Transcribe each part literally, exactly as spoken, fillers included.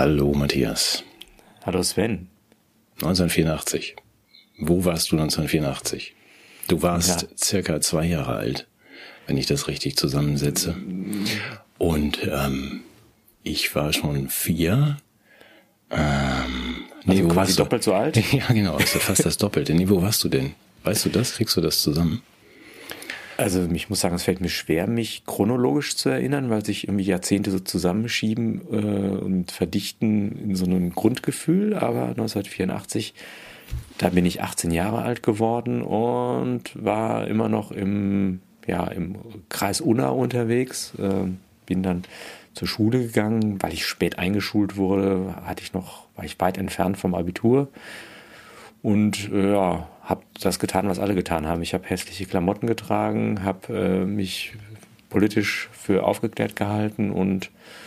Hallo Matthias. Hallo Sven. neunzehnhundertvierundachtzig. Wo warst du neunzehnhundertvierundachtzig? Du warst Ja. circa zwei Jahre alt, wenn ich das richtig zusammensetze. Und ähm, ich war schon vier. Ähm, nee, Also wo quasi warst du? doppelt so alt? Ja, genau, also fast das Doppelte. Nee, wo warst du denn? Weißt du das? Kriegst du das zusammen? Also ich muss sagen, es fällt mir schwer, mich chronologisch zu erinnern, weil sich irgendwie Jahrzehnte so zusammenschieben äh, und verdichten in so einem Grundgefühl. Aber neunzehnhundertvierundachtzig, da bin ich achtzehn Jahre alt geworden und war immer noch im, ja, im Kreis Unna unterwegs. Äh, bin dann zur Schule gegangen, weil ich spät eingeschult wurde, hatte ich noch, war ich weit entfernt vom Abitur. Und äh, ja, habe das getan, was alle getan haben. Ich habe hässliche Klamotten getragen, habe äh, mich politisch für aufgeklärt gehalten und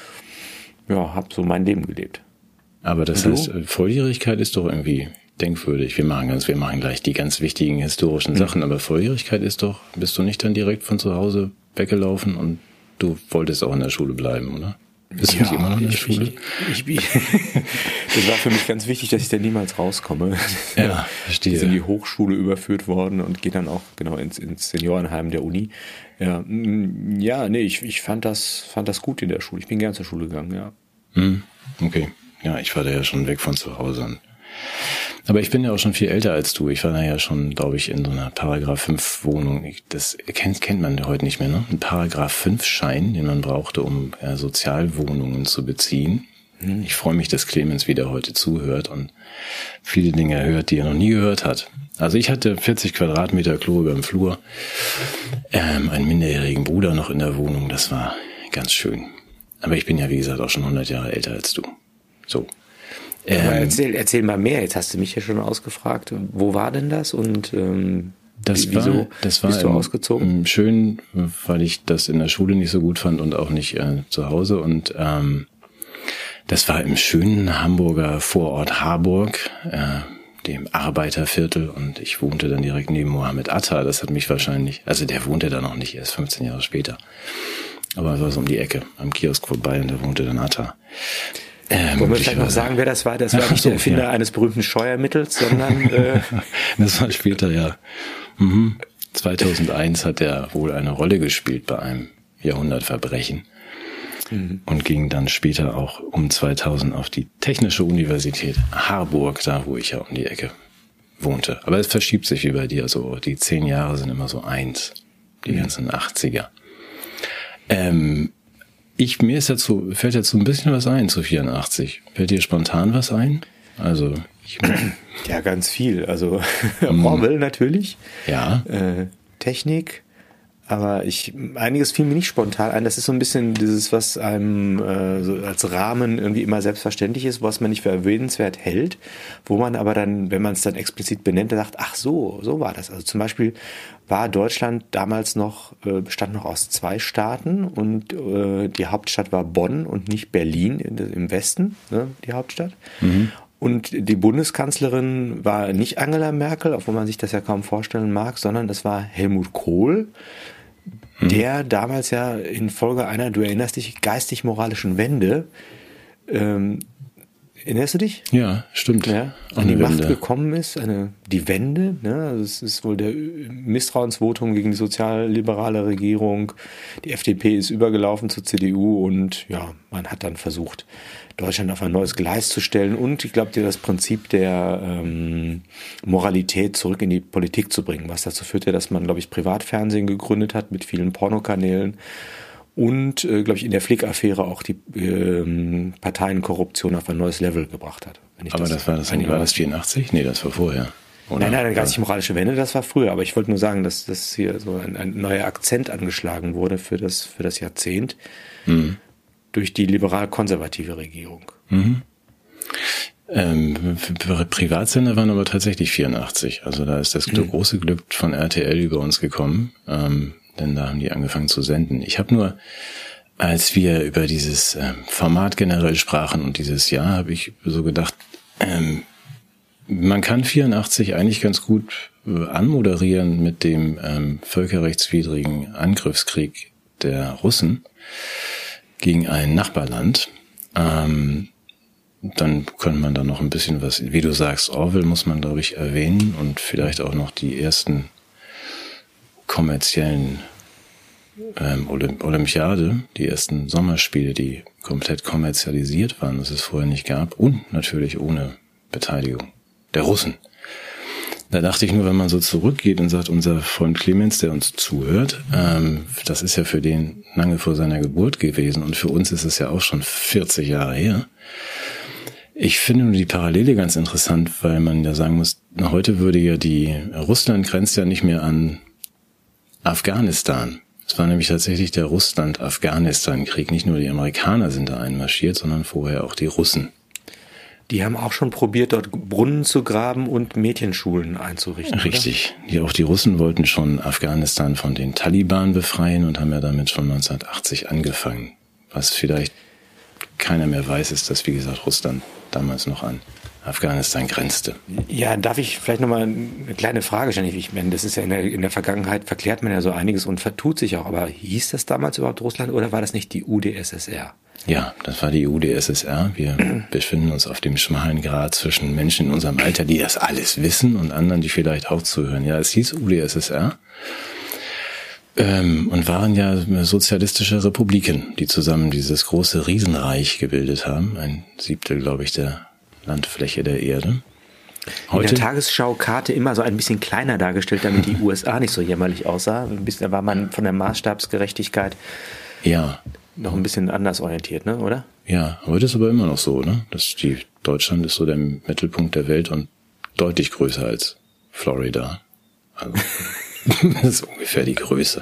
ja, habe so mein Leben gelebt. Aber das Und heißt, du? Volljährigkeit ist doch irgendwie denkwürdig. Wir machen ganz, wir machen gleich die ganz wichtigen historischen Mhm. Sachen, aber Volljährigkeit ist doch, bist du nicht dann direkt von zu Hause weggelaufen und du wolltest auch in der Schule bleiben, oder? Bist du nicht immer noch in der ich, Schule? Ich, ich, das war für mich ganz wichtig, dass ich da niemals rauskomme. Ja, verstehe. Ich bin in die Hochschule überführt worden und gehe dann auch genau ins, ins Seniorenheim der Uni. Ja, mm, ja, nee, ich, ich fand das, fand das gut in der Schule. Ich bin gern zur Schule gegangen, ja. Hm, okay. Ja, ich war da ja schon weg von zu Hause. Aber ich bin ja auch schon viel älter als du. Ich war da ja schon, glaube ich, in so einer Paragraph fünf Wohnung. Ich, das kennt, kennt man heute nicht mehr, ne? Ein Paragraph fünf Schein, den man brauchte, um ja, Sozialwohnungen zu beziehen. Ich freue mich, dass Clemens wieder heute zuhört und viele Dinge hört, die er noch nie gehört hat. Also ich hatte vierzig Quadratmeter Klo über dem Flur, ähm, einen minderjährigen Bruder noch in der Wohnung. Das war ganz schön. Aber ich bin ja, wie gesagt, auch schon hundert Jahre älter als du. So. Ähm, Aber erzähl, erzähl mal mehr. Jetzt hast du mich ja schon ausgefragt. Wo war denn das und ähm, Das wieso war, das war bist du im, ausgezogen? im schön, weil ich das in der Schule nicht so gut fand und auch nicht äh, zu Hause. Und ähm, das war im schönen Hamburger Vorort Harburg, äh, dem Arbeiterviertel. Und ich wohnte dann direkt neben Mohammed Atta. Das hat mich wahrscheinlich, also der wohnte da noch nicht, erst fünfzehn Jahre später. Aber es war so um die Ecke, am Kiosk vorbei und da wohnte dann Atta. Ähm, Wollen wir vielleicht noch sagen, wer das war? Das war Ach nicht so, der Erfinder ja. eines berühmten Steuermittels, sondern äh, Das war später, ja. Mhm. zweitausendeins hat er wohl eine Rolle gespielt bei einem Jahrhundertverbrechen mhm. und ging dann später auch um zweitausend auf die Technische Universität Harburg, da wo ich ja um die Ecke wohnte. Aber es verschiebt sich wie bei dir, so die zehn Jahre sind immer so eins, die mhm. ganzen achtziger. Ähm, Ich, mir ist dazu, fällt jetzt so ein bisschen was ein zu vierundachtzig. Fällt dir spontan was ein? Also, ich, ja, ganz viel. Also Orwell natürlich, ja, äh, Technik, aber ich einiges fiel mir nicht spontan ein. Das ist so ein bisschen dieses, was einem äh, so als Rahmen irgendwie immer selbstverständlich ist, was man nicht für erwähnenswert hält, wo man aber dann, wenn man es dann explizit benennt, sagt, ach so, so war das. Also zum Beispiel war Deutschland damals noch, äh, bestand noch aus zwei Staaten und äh, die Hauptstadt war Bonn und nicht Berlin in, im Westen, ne, die Hauptstadt. Mhm. Und die Bundeskanzlerin war nicht Angela Merkel, obwohl man sich das ja kaum vorstellen mag, sondern es war Helmut Kohl, mhm. der damals ja infolge einer, du erinnerst dich, geistig-moralischen Wende, ähm, erinnerst du dich? Ja, stimmt. Ja, an die Macht gekommen ist, eine, die Wende, ne? Also es ist wohl der Misstrauensvotum gegen die sozialliberale Regierung. Die F D P ist übergelaufen zur C D U und ja, man hat dann versucht, Deutschland auf ein neues Gleis zu stellen und ich glaube dir das Prinzip der ähm, Moralität zurück in die Politik zu bringen, was dazu führte, dass man, glaube ich, Privatfernsehen gegründet hat mit vielen Pornokanälen. Und, äh, glaube ich, in der Flick-Affäre auch die ähm, Parteienkorruption auf ein neues Level gebracht hat. Wenn ich aber das, das war das, war das vierundachtzig? Nee, das war vorher. Oder? Nein, nein, eine geistig-moralische Wende, das war früher. Aber ich wollte nur sagen, dass das hier so ein, ein neuer Akzent angeschlagen wurde für das, für das Jahrzehnt mhm. durch die liberal-konservative Regierung. Mhm. Ähm, Privatsender waren aber tatsächlich vierundachtzig. Also da ist das mhm. große Glück von R T L über uns gekommen. Ähm, denn da haben die angefangen zu senden. Ich habe nur, als wir über dieses äh, Format generell sprachen und dieses Jahr, habe ich so gedacht, ähm, man kann vierundachtzig eigentlich ganz gut äh, anmoderieren mit dem ähm, völkerrechtswidrigen Angriffskrieg der Russen gegen ein Nachbarland. Ähm, dann könnte man da noch ein bisschen was, wie du sagst, Orwell muss man, glaube ich, erwähnen und vielleicht auch noch die ersten kommerziellen ähm, Olymp- Olympiade, die ersten Sommerspiele, die komplett kommerzialisiert waren, das es vorher nicht gab und natürlich ohne Beteiligung der Russen. Da dachte ich nur, wenn man so zurückgeht und sagt, unser Freund Clemens, der uns zuhört, ähm, das ist ja für den lange vor seiner Geburt gewesen und für uns ist es ja auch schon vierzig Jahre her. Ich finde nur die Parallele ganz interessant, weil man ja sagen muss, heute würde ja die, Russland grenzt ja nicht mehr an Afghanistan. Es war nämlich tatsächlich der Russland-Afghanistan-Krieg. Nicht nur die Amerikaner sind da einmarschiert, sondern vorher auch die Russen. Die haben auch schon probiert, dort Brunnen zu graben und Mädchenschulen einzurichten. Richtig. Die, auch die Russen wollten schon Afghanistan von den Taliban befreien und haben ja damit schon neunzehnhundertachtzig angefangen. Was vielleicht keiner mehr weiß, ist, dass, wie gesagt, Russland damals noch an Afghanistan grenzte. Ja, darf ich vielleicht nochmal eine kleine Frage stellen? Ich meine, das ist ja in der, in der Vergangenheit, verklärt man ja so einiges und vertut sich auch. Aber hieß das damals überhaupt Russland oder war das nicht die U D S S R? Ja, das war die U D S S R. Wir befinden uns auf dem schmalen Grat zwischen Menschen in unserem Alter, die das alles wissen und anderen, die vielleicht auch zuhören. Ja, es hieß U D S S R. Ähm, und waren ja sozialistische Republiken, die zusammen dieses große Riesenreich gebildet haben. Ein Siebtel, glaube ich, der Landfläche der Erde. Heute in der Tagesschaukarte immer so ein bisschen kleiner dargestellt, damit die U S A nicht so jämmerlich aussah. Ein bisschen, da war man von der Maßstabsgerechtigkeit ja noch ein bisschen anders orientiert, ne, oder? Ja, heute ist aber immer noch so, ne? Das die Deutschland ist so der Mittelpunkt der Welt und deutlich größer als Florida. Also das ist ungefähr die Größe.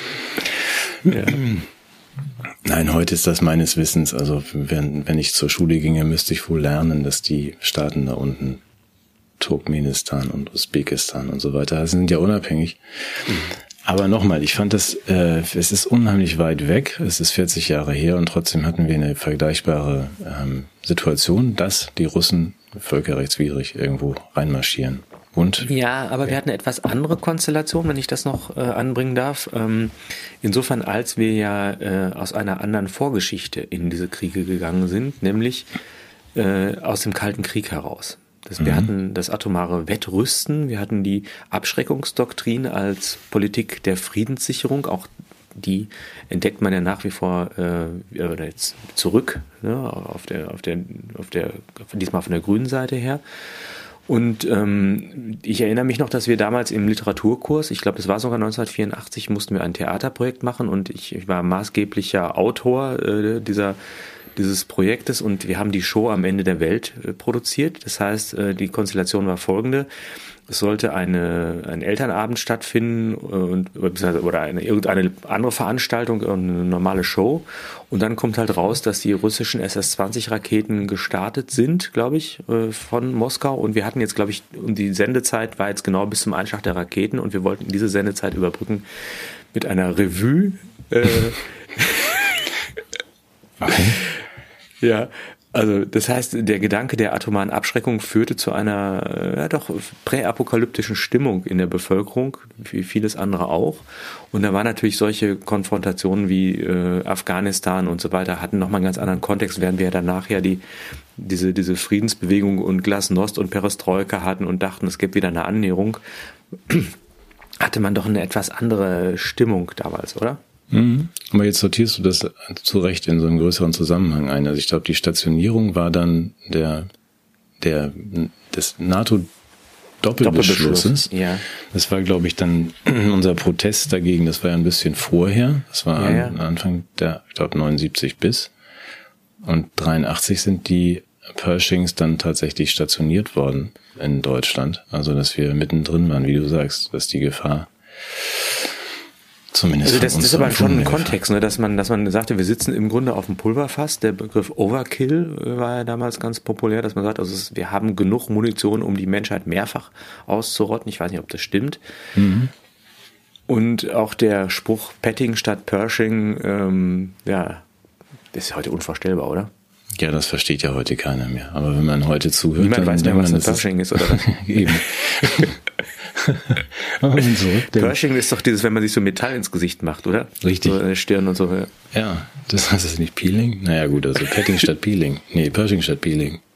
Ja. Nein, heute ist das meines Wissens, also wenn, wenn ich zur Schule ginge, müsste ich wohl lernen, dass die Staaten da unten, Turkmenistan und Usbekistan und so weiter, sind ja unabhängig. Mhm. Aber nochmal, ich fand das, äh, es ist unheimlich weit weg, es ist vierzig Jahre her und trotzdem hatten wir eine vergleichbare ähm, Situation, dass die Russen völkerrechtswidrig irgendwo reinmarschieren. Und, ja, aber ja. wir hatten eine etwas andere Konstellation, wenn ich das noch äh, anbringen darf. Ähm, insofern, als wir ja äh, aus einer anderen Vorgeschichte in diese Kriege gegangen sind, nämlich äh, aus dem Kalten Krieg heraus. Das, wir mhm. hatten das atomare Wettrüsten, wir hatten die Abschreckungsdoktrin als Politik der Friedenssicherung, auch die entdeckt man ja nach wie vor äh, oder jetzt zurück, ne, auf der, auf der, auf der, diesmal von der grünen Seite her. Und ähm, ich erinnere mich noch, dass wir damals im Literaturkurs, ich glaube, das war sogar neunzehnhundertvierundachtzig, mussten wir ein Theaterprojekt machen und ich, ich war maßgeblicher Autor äh, dieser dieses Projektes und wir haben die Show am Ende der Welt äh, produziert. Das heißt, äh, die Konstellation war folgende. Es sollte eine, ein Elternabend stattfinden äh, und, oder eine, irgendeine andere Veranstaltung, eine normale Show. Und dann kommt halt raus, dass die russischen S S zwanzig Raketen gestartet sind, glaube ich, äh, von Moskau. Und wir hatten jetzt, glaube ich, und die Sendezeit war jetzt genau bis zum Einschlag der Raketen und wir wollten diese Sendezeit überbrücken mit einer Revue. Äh, okay. Ja, also das heißt, der Gedanke der atomaren Abschreckung führte zu einer ja doch präapokalyptischen Stimmung in der Bevölkerung, wie vieles andere auch. Und da waren natürlich solche Konfrontationen wie äh, Afghanistan und so weiter, hatten nochmal einen ganz anderen Kontext, während wir ja danach ja die diese diese Friedensbewegung und Glasnost und Perestroika hatten und dachten, es gibt wieder eine Annäherung, hatte man doch eine etwas andere Stimmung damals, oder? Mhm. Aber jetzt sortierst du das zu Recht in so einen größeren Zusammenhang ein. Also ich glaube, die Stationierung war dann der, der, des NATO-Doppelbeschlusses. Ja. Das war, glaube ich, dann unser Protest dagegen. Das war ja ein bisschen vorher. Das war ja, ja. Anfang der, ich glaube, neunundsiebzig bis. Und dreiundachtzig sind die Pershings dann tatsächlich stationiert worden in Deutschland. Also, dass wir mittendrin waren, wie du sagst, dass die Gefahr zumindest also das, von uns das ist aber schon ein Gefahr. Kontext, ne, dass man, dass man sagte, wir sitzen im Grunde auf dem Pulverfass. Der Begriff Overkill war ja damals ganz populär, dass man sagt, also es, wir haben genug Munition, um die Menschheit mehrfach auszurotten. Ich weiß nicht, ob das stimmt. Mhm. Und auch der Spruch Petting statt Pershing, ähm, ja, das ist heute unvorstellbar, oder? Ja, das versteht ja heute keiner mehr. Aber wenn man heute zuhört, niemand dann weiß mehr, was ein Pershing ist, oder was? Eben. Pershing ist doch dieses, wenn man sich so Metall ins Gesicht macht, oder? Richtig. So Stirn und so. Ja, ja, das heißt es nicht Peeling? Naja gut, also Petting statt Peeling. Nee, Pershing statt Peeling.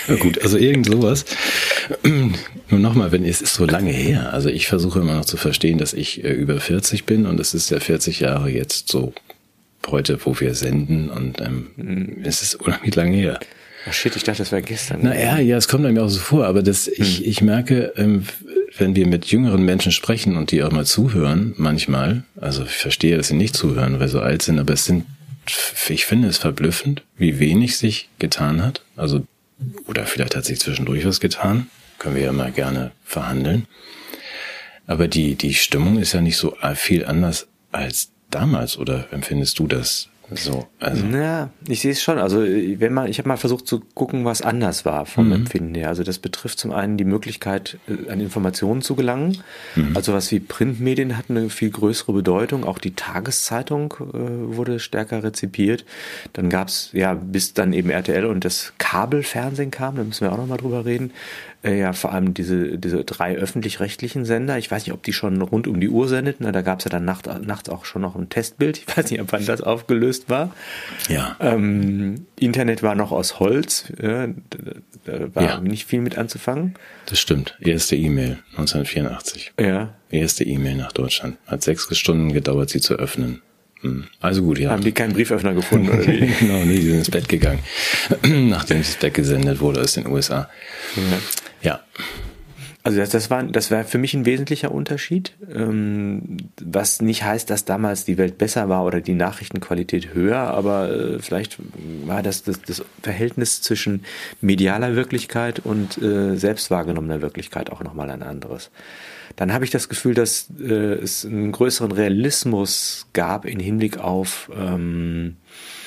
Ja, gut, also irgend sowas. Nur nochmal, wenn es ist so lange her. Also ich versuche immer noch zu verstehen, dass ich äh, über vierzig bin und es ist ja vierzig Jahre jetzt so heute, wo wir senden und ähm, mhm. es ist unheimlich lange her. Oh shit, ich dachte, das war gestern. Na ja, ja, es kommt einem auch so vor, aber das, ich, ich merke, ähm, wenn wir mit jüngeren Menschen sprechen und die auch mal zuhören, manchmal, also ich verstehe, dass sie nicht zuhören, weil sie so alt sind, aber es sind, ich finde es verblüffend, wie wenig sich getan hat. Also, oder vielleicht hat sich zwischendurch was getan. Können wir ja mal gerne verhandeln. Aber die, die Stimmung ist ja nicht so viel anders als damals, oder empfindest du das so? Also. Ja, ich sehe es schon. Also wenn man, ich habe mal versucht zu gucken, was anders war vom mhm. Empfinden her. Also das betrifft zum einen die Möglichkeit, an Informationen zu gelangen. Mhm. Also was wie Printmedien hatten eine viel größere Bedeutung. Auch die Tageszeitung äh, wurde stärker rezipiert. Dann gab es, ja, bis dann eben R T L und das Kabelfernsehen kam, da müssen wir auch nochmal drüber reden. Ja, vor allem diese diese drei öffentlich-rechtlichen Sender. Ich weiß nicht, ob die schon rund um die Uhr sendeten. Da gab es ja dann nacht, nachts auch schon noch ein Testbild. Ich weiß nicht, ab wann das aufgelöst war. Ja. Ähm, Internet war noch aus Holz. Ja, da war ja. nicht viel mit anzufangen. Das stimmt. Erste E-Mail neunzehnhundertvierundachtzig. Ja. Erste E-Mail nach Deutschland. Hat sechs Stunden gedauert, sie zu öffnen. Also gut, ja. Haben die keinen Brieföffner gefunden, oder wie? Genau, nee, die sind ins Bett gegangen, nachdem es weggesendet wurde aus den U S A. Ja. ja. Also das, das war, das war für mich ein wesentlicher Unterschied, ähm, was nicht heißt, dass damals die Welt besser war oder die Nachrichtenqualität höher, aber äh, vielleicht war das, das das Verhältnis zwischen medialer Wirklichkeit und äh, selbst wahrgenommener Wirklichkeit auch nochmal ein anderes. Dann habe ich das Gefühl, dass äh, es einen größeren Realismus gab im Hinblick auf ähm,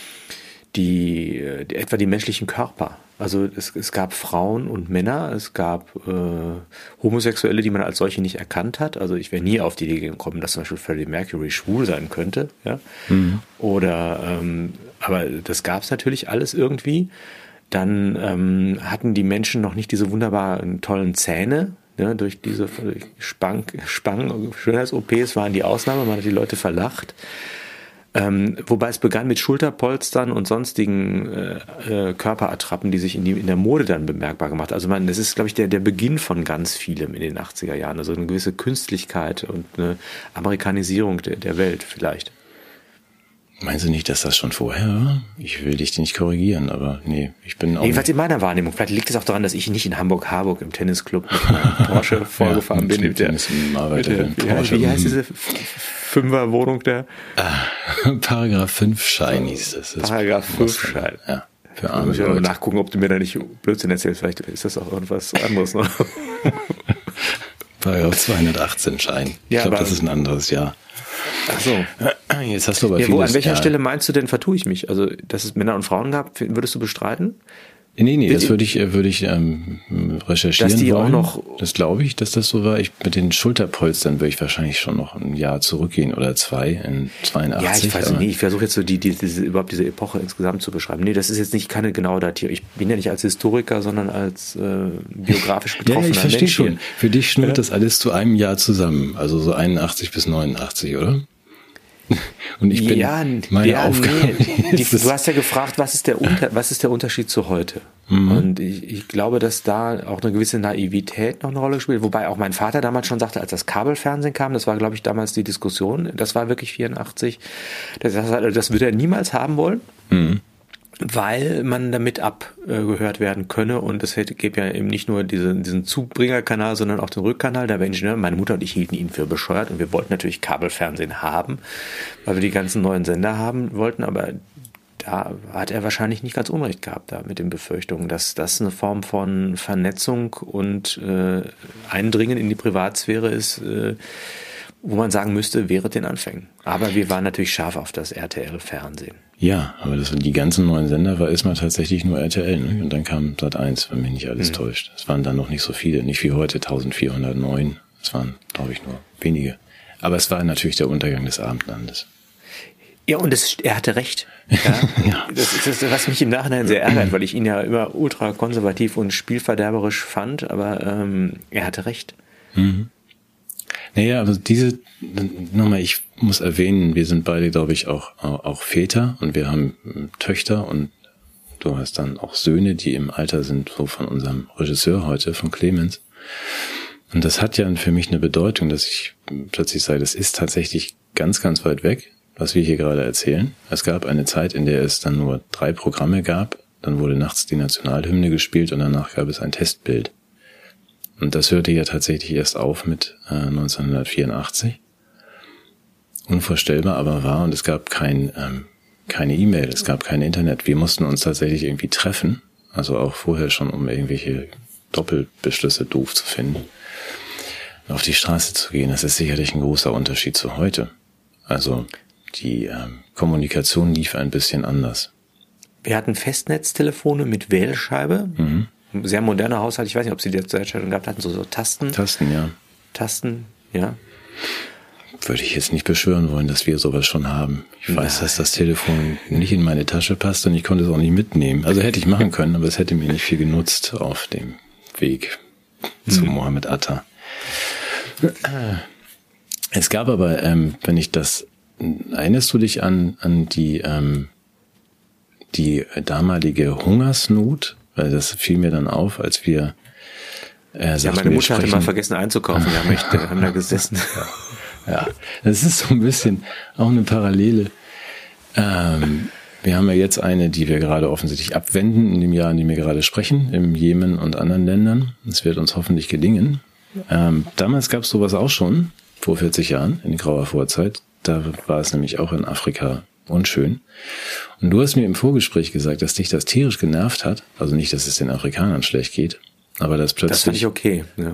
die, die etwa die menschlichen Körper. Also es, es gab Frauen und Männer, es gab äh, Homosexuelle, die man als solche nicht erkannt hat. Also ich wäre nie auf die Idee gekommen, dass zum Beispiel Freddie Mercury schwul sein könnte. Ja? Mhm. Oder ähm, aber das gab es natürlich alles irgendwie. Dann ähm, hatten die Menschen noch nicht diese wunderbaren, tollen Zähne. Ja, durch diese Spang, Spang Schönheits-O Ps waren die Ausnahme, man hat die Leute verlacht. Ähm, wobei es begann mit Schulterpolstern und sonstigen äh, äh, Körperattrappen, die sich in, die, in der Mode dann bemerkbar gemacht haben. Also man, das ist, glaube ich, der, der Beginn von ganz vielem in den achtziger Jahren. Also eine gewisse Künstlichkeit und eine Amerikanisierung der, der Welt vielleicht. Meinst du nicht, dass das schon vorher war? Ich will dich nicht korrigieren, aber nee, ich bin auch... Jedenfalls in meiner Wahrnehmung. Vielleicht liegt es auch daran, dass ich nicht in Hamburg-Harburg im Tennisclub mit meinem Porsche vorgefahren ja, bin. Mit der, mit der, wie, wie heißt diese Fünfer-Wohnung da? Ah, Paragraph fünf Schein hieß das. das Paragraph fünf Schein. Ja, für arme Leute. Ich muss Leute. Nachgucken, ob du mir da nicht Blödsinn erzählst. Vielleicht ist das auch irgendwas anderes noch. Paragraph zweihundertachtzehn Schein. Ich ja, glaube, das ist ein anderes Jahr. Ach so. Jetzt hast du aber ja, vieles, wo, an welcher ja. Stelle meinst du denn, vertue ich mich? Also, dass es Männer und Frauen gab, würdest du bestreiten? Nee, nee, das würde ich, würde ich ähm, recherchieren dass die wollen. Auch noch das glaube ich, dass das so war. Ich, mit den Schulterpolstern würde ich wahrscheinlich schon noch ein Jahr zurückgehen oder zwei, in zweiundachtzig. Ja, ich weiß nicht, ich versuche jetzt so die, die, diese, überhaupt diese Epoche insgesamt zu beschreiben. Nee, das ist jetzt nicht keine genaue Datierung. Ich bin ja nicht als Historiker, sondern als äh, biografisch betroffener Ja, ich verstehe Mensch schon. hier. Für dich schnurrt ja. das alles zu einem Jahr zusammen. Also so einundachtzig bis neunundachtzig, oder? Und ich bin ja, meine ja, Aufgabe. Nee. Die, du hast ja gefragt, was ist der, Unter, was ist der Unterschied zu heute? Mhm. Und ich, ich glaube, dass da auch eine gewisse Naivität noch eine Rolle spielt. Wobei auch mein Vater damals schon sagte, als das Kabelfernsehen kam, das war, glaube ich, damals die Diskussion, das war wirklich vierundachtzig, das, das würde er niemals haben wollen. Mhm. Weil man damit abgehört werden könne und es hätte, gäbe ja eben nicht nur diesen, diesen Zubringerkanal, sondern auch den Rückkanal. Da war Ingenieur, meine Mutter und ich hielten ihn für bescheuert und wir wollten natürlich Kabelfernsehen haben, weil wir die ganzen neuen Sender haben wollten, aber da hat er wahrscheinlich nicht ganz unrecht gehabt da mit den Befürchtungen, dass das eine Form von Vernetzung und äh, Eindringen in die Privatsphäre ist, äh, wo man sagen müsste, wäre den Anfängen. Aber wir waren natürlich scharf auf das R T L-Fernsehen. Ja, aber das, die ganzen neuen Sender war erstmal tatsächlich nur R T L, ne? Und dann kam Sat eins, wenn mich nicht alles mhm. täuscht. Es waren dann noch nicht so viele, nicht wie heute eintausendvierhundertneun. Es waren, glaube ich, nur wenige. Aber es war natürlich der Untergang des Abendlandes. Ja, und es, er hatte recht. Ja? ja. Das ist das, was mich im Nachhinein sehr ärgert, weil ich ihn ja immer ultra konservativ und spielverderberisch fand, aber ähm, er hatte recht. Mhm. Naja, also diese, nochmal, ich muss erwähnen, wir sind beide, glaube ich, auch, auch Väter und wir haben Töchter und Du hast dann auch Söhne, die im Alter sind, so von unserem Regisseur heute, von Clemens. Und das hat ja für mich eine Bedeutung, dass ich plötzlich sage, das ist tatsächlich ganz, ganz weit weg, was wir hier gerade erzählen. Es gab eine Zeit, in der es dann nur drei Programme gab. Dann wurde nachts die Nationalhymne gespielt und danach gab es ein Testbild. Und das hörte ja tatsächlich erst auf mit äh, neunzehnhundertvierundachtzig. Unvorstellbar aber war, und es gab kein, ähm, keine E-Mail, es gab kein Internet. Wir mussten uns tatsächlich irgendwie treffen, also auch vorher schon, um irgendwelche Doppelbeschlüsse doof zu finden, auf die Straße zu gehen. Das ist sicherlich ein großer Unterschied zu heute. Also die ähm, Kommunikation lief ein bisschen anders. Wir hatten Festnetztelefone mit Wählscheibe. Mhm. Sehr moderner Haushalt. Ich weiß nicht, ob Sie die zur Zeit gehabt hatten, so, so Tasten. Tasten, ja. Tasten, ja. Würde ich jetzt nicht beschwören wollen, dass wir sowas schon haben. Ich weiß, Nein. dass das Telefon nicht in meine Tasche passt und ich konnte es auch nicht mitnehmen. Also hätte ich machen können, aber es hätte mir nicht viel genutzt auf dem Weg mhm. zu Mohammed Atta. Es gab aber, ähm, wenn ich das, erinnerst du dich an, an die, ähm, die damalige Hungersnot? Weil das fiel mir dann auf, als wir, äh, ja, meine Mutter hatte mal vergessen einzukaufen. Wir haben, echt, wir haben da gesessen. Ja. Ja, das ist so ein bisschen auch eine Parallele. Ähm, wir haben ja jetzt eine, die wir gerade offensichtlich abwenden in dem Jahr, in dem wir gerade sprechen, im Jemen und anderen Ländern. Es wird uns hoffentlich gelingen. Ähm, damals gab es sowas auch schon, vor vierzig Jahren, in grauer Vorzeit. Da war es nämlich auch in Afrika unschön. Und du hast mir im Vorgespräch gesagt, dass dich das tierisch genervt hat. Also nicht, dass es den Afrikanern schlecht geht, aber dass plötzlich... Das fand ich okay, ja.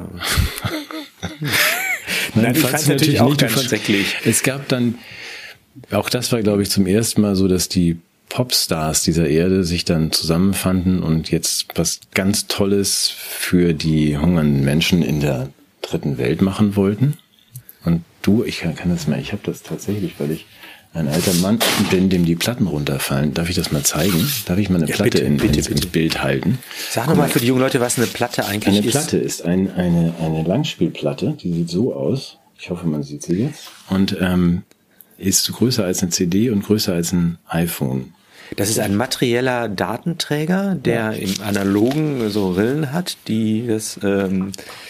Nein, Nein, ich fand es natürlich auch ganz schrecklich. Es gab dann, auch das war, glaube ich, zum ersten Mal so, dass die Popstars dieser Erde sich dann zusammenfanden und jetzt was ganz Tolles für die hungernden Menschen in der dritten Welt machen wollten. Und du, ich kann, kann das mal, ich habe das tatsächlich, weil ich ein alter Mann bin, dem die Platten runterfallen. Darf ich das mal zeigen? Darf ich mal eine ja, Platte bitte, in, bitte, ins, bitte. ins Bild halten? Sag nochmal für die jungen Leute, was eine Platte eigentlich eine ist. Eine Platte ist ein, eine, eine Langspielplatte, die sieht so aus. Ich hoffe, man sieht sie jetzt. Und ähm, ist größer als eine C D und größer als ein iPhone. Das ist ein materieller Datenträger, der ja. im Analogen so Rillen hat, die das... Ähm,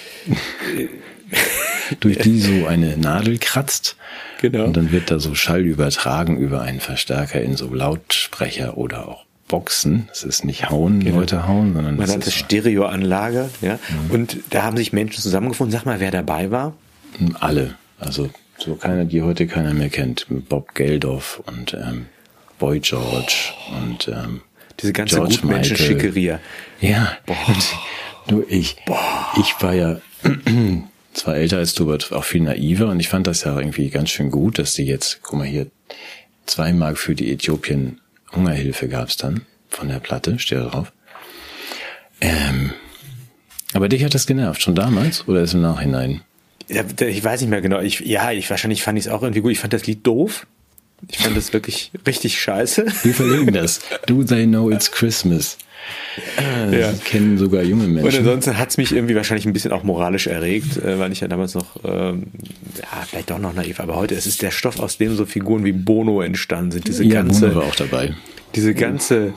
durch die so eine Nadel kratzt. Genau. Und dann wird da so Schall übertragen über einen Verstärker in so Lautsprecher oder auch Boxen. Das ist nicht hauen, genau. Leute hauen, sondern man das hat ist eine Stereoanlage. Ja. Mhm. Und da haben sich Menschen zusammengefunden. Sag mal, wer dabei war? Alle. Also so keiner, die heute keiner mehr kennt. Bob Geldof und ähm, Boy George und ähm, diese ganze Gutmenschen-Schickeria. Ja. Boah. Du, ich, Boah. ich war ja zwar älter als du, aber auch viel naiver und ich fand das ja irgendwie ganz schön gut, dass die jetzt, guck mal hier, zwei Mark für die Äthiopien Hungerhilfe gab's dann von der Platte, steht da drauf. Ähm, aber dich hat das genervt, schon damals oder ist im Nachhinein? Ja, ich weiß nicht mehr genau. Ich, ja, ich wahrscheinlich fand ich es auch irgendwie gut. Ich fand das Lied doof. Ich fand das wirklich richtig scheiße. Wir verlinken das. Do They Know It's Christmas? Äh, ja. Das kennen sogar junge Menschen. Und ansonsten hat es mich irgendwie wahrscheinlich ein bisschen auch moralisch erregt, äh, weil ich ja damals noch, ähm, ja, vielleicht doch noch naiv, aber heute, es ist der Stoff, aus dem so Figuren wie Bono entstanden sind. Diese ja, ganze, Bono war auch dabei. Diese ganze...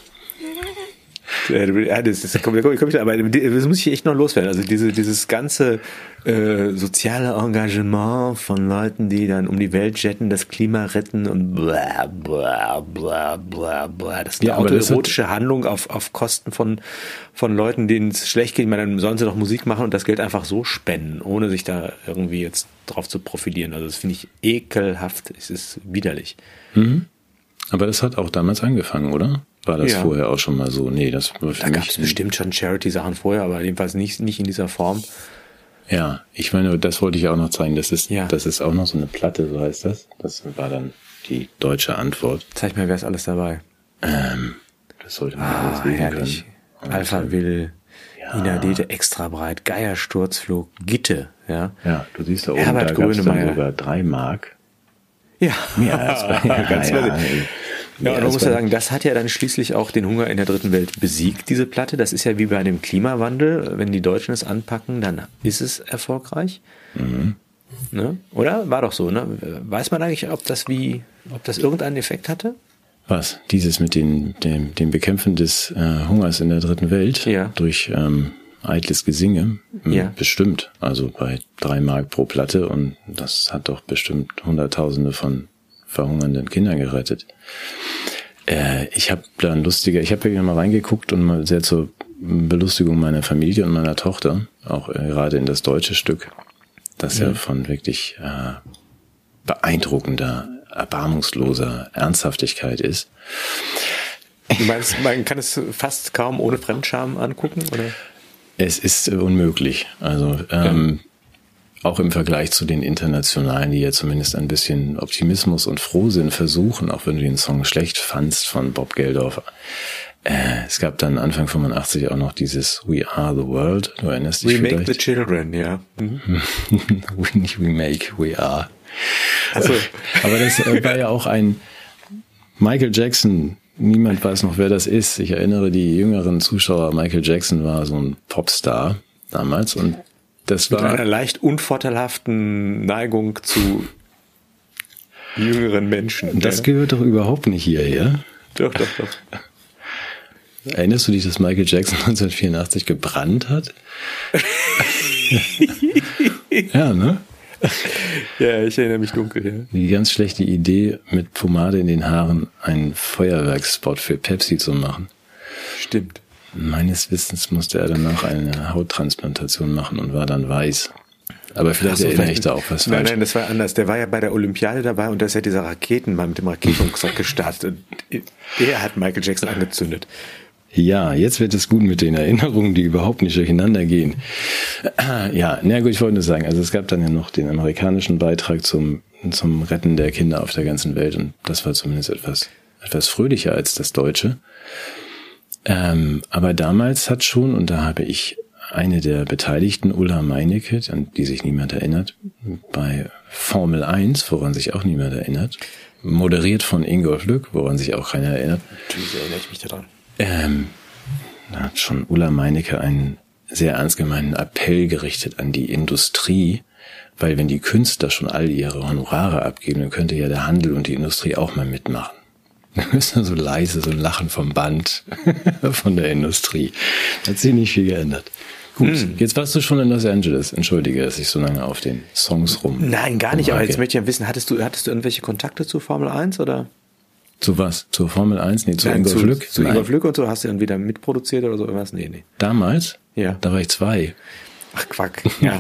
Ja, das, das, komm, komm, komm, aber das muss ich echt noch loswerden. Also diese, dieses ganze äh, soziale Engagement von Leuten, die dann um die Welt jetten, das Klima retten und bla bla bla bla bla. Das ist eine ja, autoerotische Handlung auf, auf Kosten von, von Leuten, denen es schlecht geht. Ich meine, dann sollen sie doch Musik machen und das Geld einfach so spenden, ohne sich da irgendwie jetzt drauf zu profitieren. Also das finde ich ekelhaft. Es ist widerlich. Mhm. Aber das hat auch damals angefangen, oder? War das ja. vorher auch schon mal so? Nee, das war für Da gab es bestimmt schon Charity-Sachen vorher, aber jedenfalls nicht, nicht in dieser Form. Ja, ich meine, das wollte ich auch noch zeigen. Das ist, ja. das ist auch noch so eine Platte, so heißt das. Das war dann die deutsche Antwort. Zeig mir, wer ist alles dabei? Ähm, das sollte man ah, alles lesen herrlich. können. Alpha Will, ja. Ina Dete, extra breit, Geier Sturzflug, Gitte, ja. Ja, du siehst da oben, Herbert da gab es dann Grönemeyer. sogar drei Mark. Ja. Mehr als bei, ja, ganz ja, ja, ja, und man muss ja sagen, das hat ja dann schließlich auch den Hunger in der dritten Welt besiegt, diese Platte. Das ist ja wie bei dem Klimawandel. Wenn die Deutschen es anpacken, dann ist es erfolgreich. Mhm. Ne? Oder? War doch so, ne? Weiß man eigentlich, ob das wie, ob das irgendeinen Effekt hatte? Was? Dieses mit den, dem, dem Bekämpfen des äh, Hungers in der dritten Welt ja. durch ähm, eitles Gesinge? Ja. Bestimmt. Also bei drei Mark pro Platte, und das hat doch bestimmt Hunderttausende von verhungernden Kindern gerettet. Äh, ich habe da ein lustiger, ich habe ja mal reingeguckt und mal sehr zur Belustigung meiner Familie und meiner Tochter, auch äh, gerade in das deutsche Stück, das ja, ja von wirklich äh, beeindruckender, erbarmungsloser Ernsthaftigkeit ist. Du meinst, man kann es fast kaum ohne Fremdscham angucken, oder? Es ist äh, unmöglich. Also ähm, ja. auch im Vergleich zu den internationalen, die ja zumindest ein bisschen Optimismus und Frohsinn versuchen, auch wenn du den Song schlecht fandst von Bob Geldof. Äh, es gab dann Anfang fünfundachtzig auch noch dieses We Are the World. Du erinnerst dich We vielleicht? Make the Children, ja. Mhm. Nicht We Make, We Are. Also. Aber das äh, war ja auch ein Michael Jackson. Niemand weiß noch, wer das ist. Ich erinnere die jüngeren Zuschauer, Michael Jackson war so ein Popstar damals, und das war mit einer leicht unvorteilhaften Neigung zu jüngeren Menschen. Das ja. gehört doch überhaupt nicht hierher. Doch, doch, doch. Erinnerst du dich, dass Michael Jackson neunzehnhundertvierundachtzig gebrannt hat? Ja, ne? Ja, ich erinnere mich dunkel. Ja. Die ganz schlechte Idee, mit Pomade in den Haaren einen Feuerwerksspot für Pepsi zu machen. Stimmt. Meines Wissens musste er danach eine Hauttransplantation machen und war dann weiß. Aber vielleicht so, erinnere ich da auch was Nein, falsch. nein, das war anders. Der war ja bei der Olympiade dabei, und da ist ja dieser Raketenmann mit dem Raketenrucksack gestartet. Der hat Michael Jackson angezündet. Ja, jetzt wird es gut mit den Erinnerungen, die überhaupt nicht durcheinander gehen. Ja, na gut, ich wollte nur sagen, also es gab dann ja noch den amerikanischen Beitrag zum, zum Retten der Kinder auf der ganzen Welt, und das war zumindest etwas, etwas fröhlicher als das Deutsche. Ähm, aber damals hat schon, und da habe ich eine der Beteiligten, Ulla Meinecke, an die sich niemand erinnert, bei Formel eins, woran sich auch niemand erinnert, moderiert von Ingolf Lück, woran sich auch keiner erinnert. Natürlich erinnere ich mich daran. Ähm, da hat schon Ulla Meinecke einen sehr ernst gemeinten Appell gerichtet an die Industrie, weil wenn die Künstler schon all ihre Honorare abgeben, dann könnte ja der Handel und die Industrie auch mal mitmachen. Da ist dann so leise, so ein Lachen vom Band von der Industrie. Da hat sich nicht viel geändert. Gut, hm. Jetzt warst du schon in Los Angeles. Entschuldige, dass ich so lange auf den Songs rum... Nein, gar nicht, aber jetzt möchte ich ja wissen, hattest du, hattest du irgendwelche Kontakte zu Formel eins, oder... Zu was? Zur Formel eins? Nee, zu Nein, Ingolf zu, Lück? Zu Ingolf Lück und so? Hast du dann wieder mitproduziert oder so irgendwas? Nee, nee. Damals? Ja. Da war ich zwei. Ach, Quack, ja.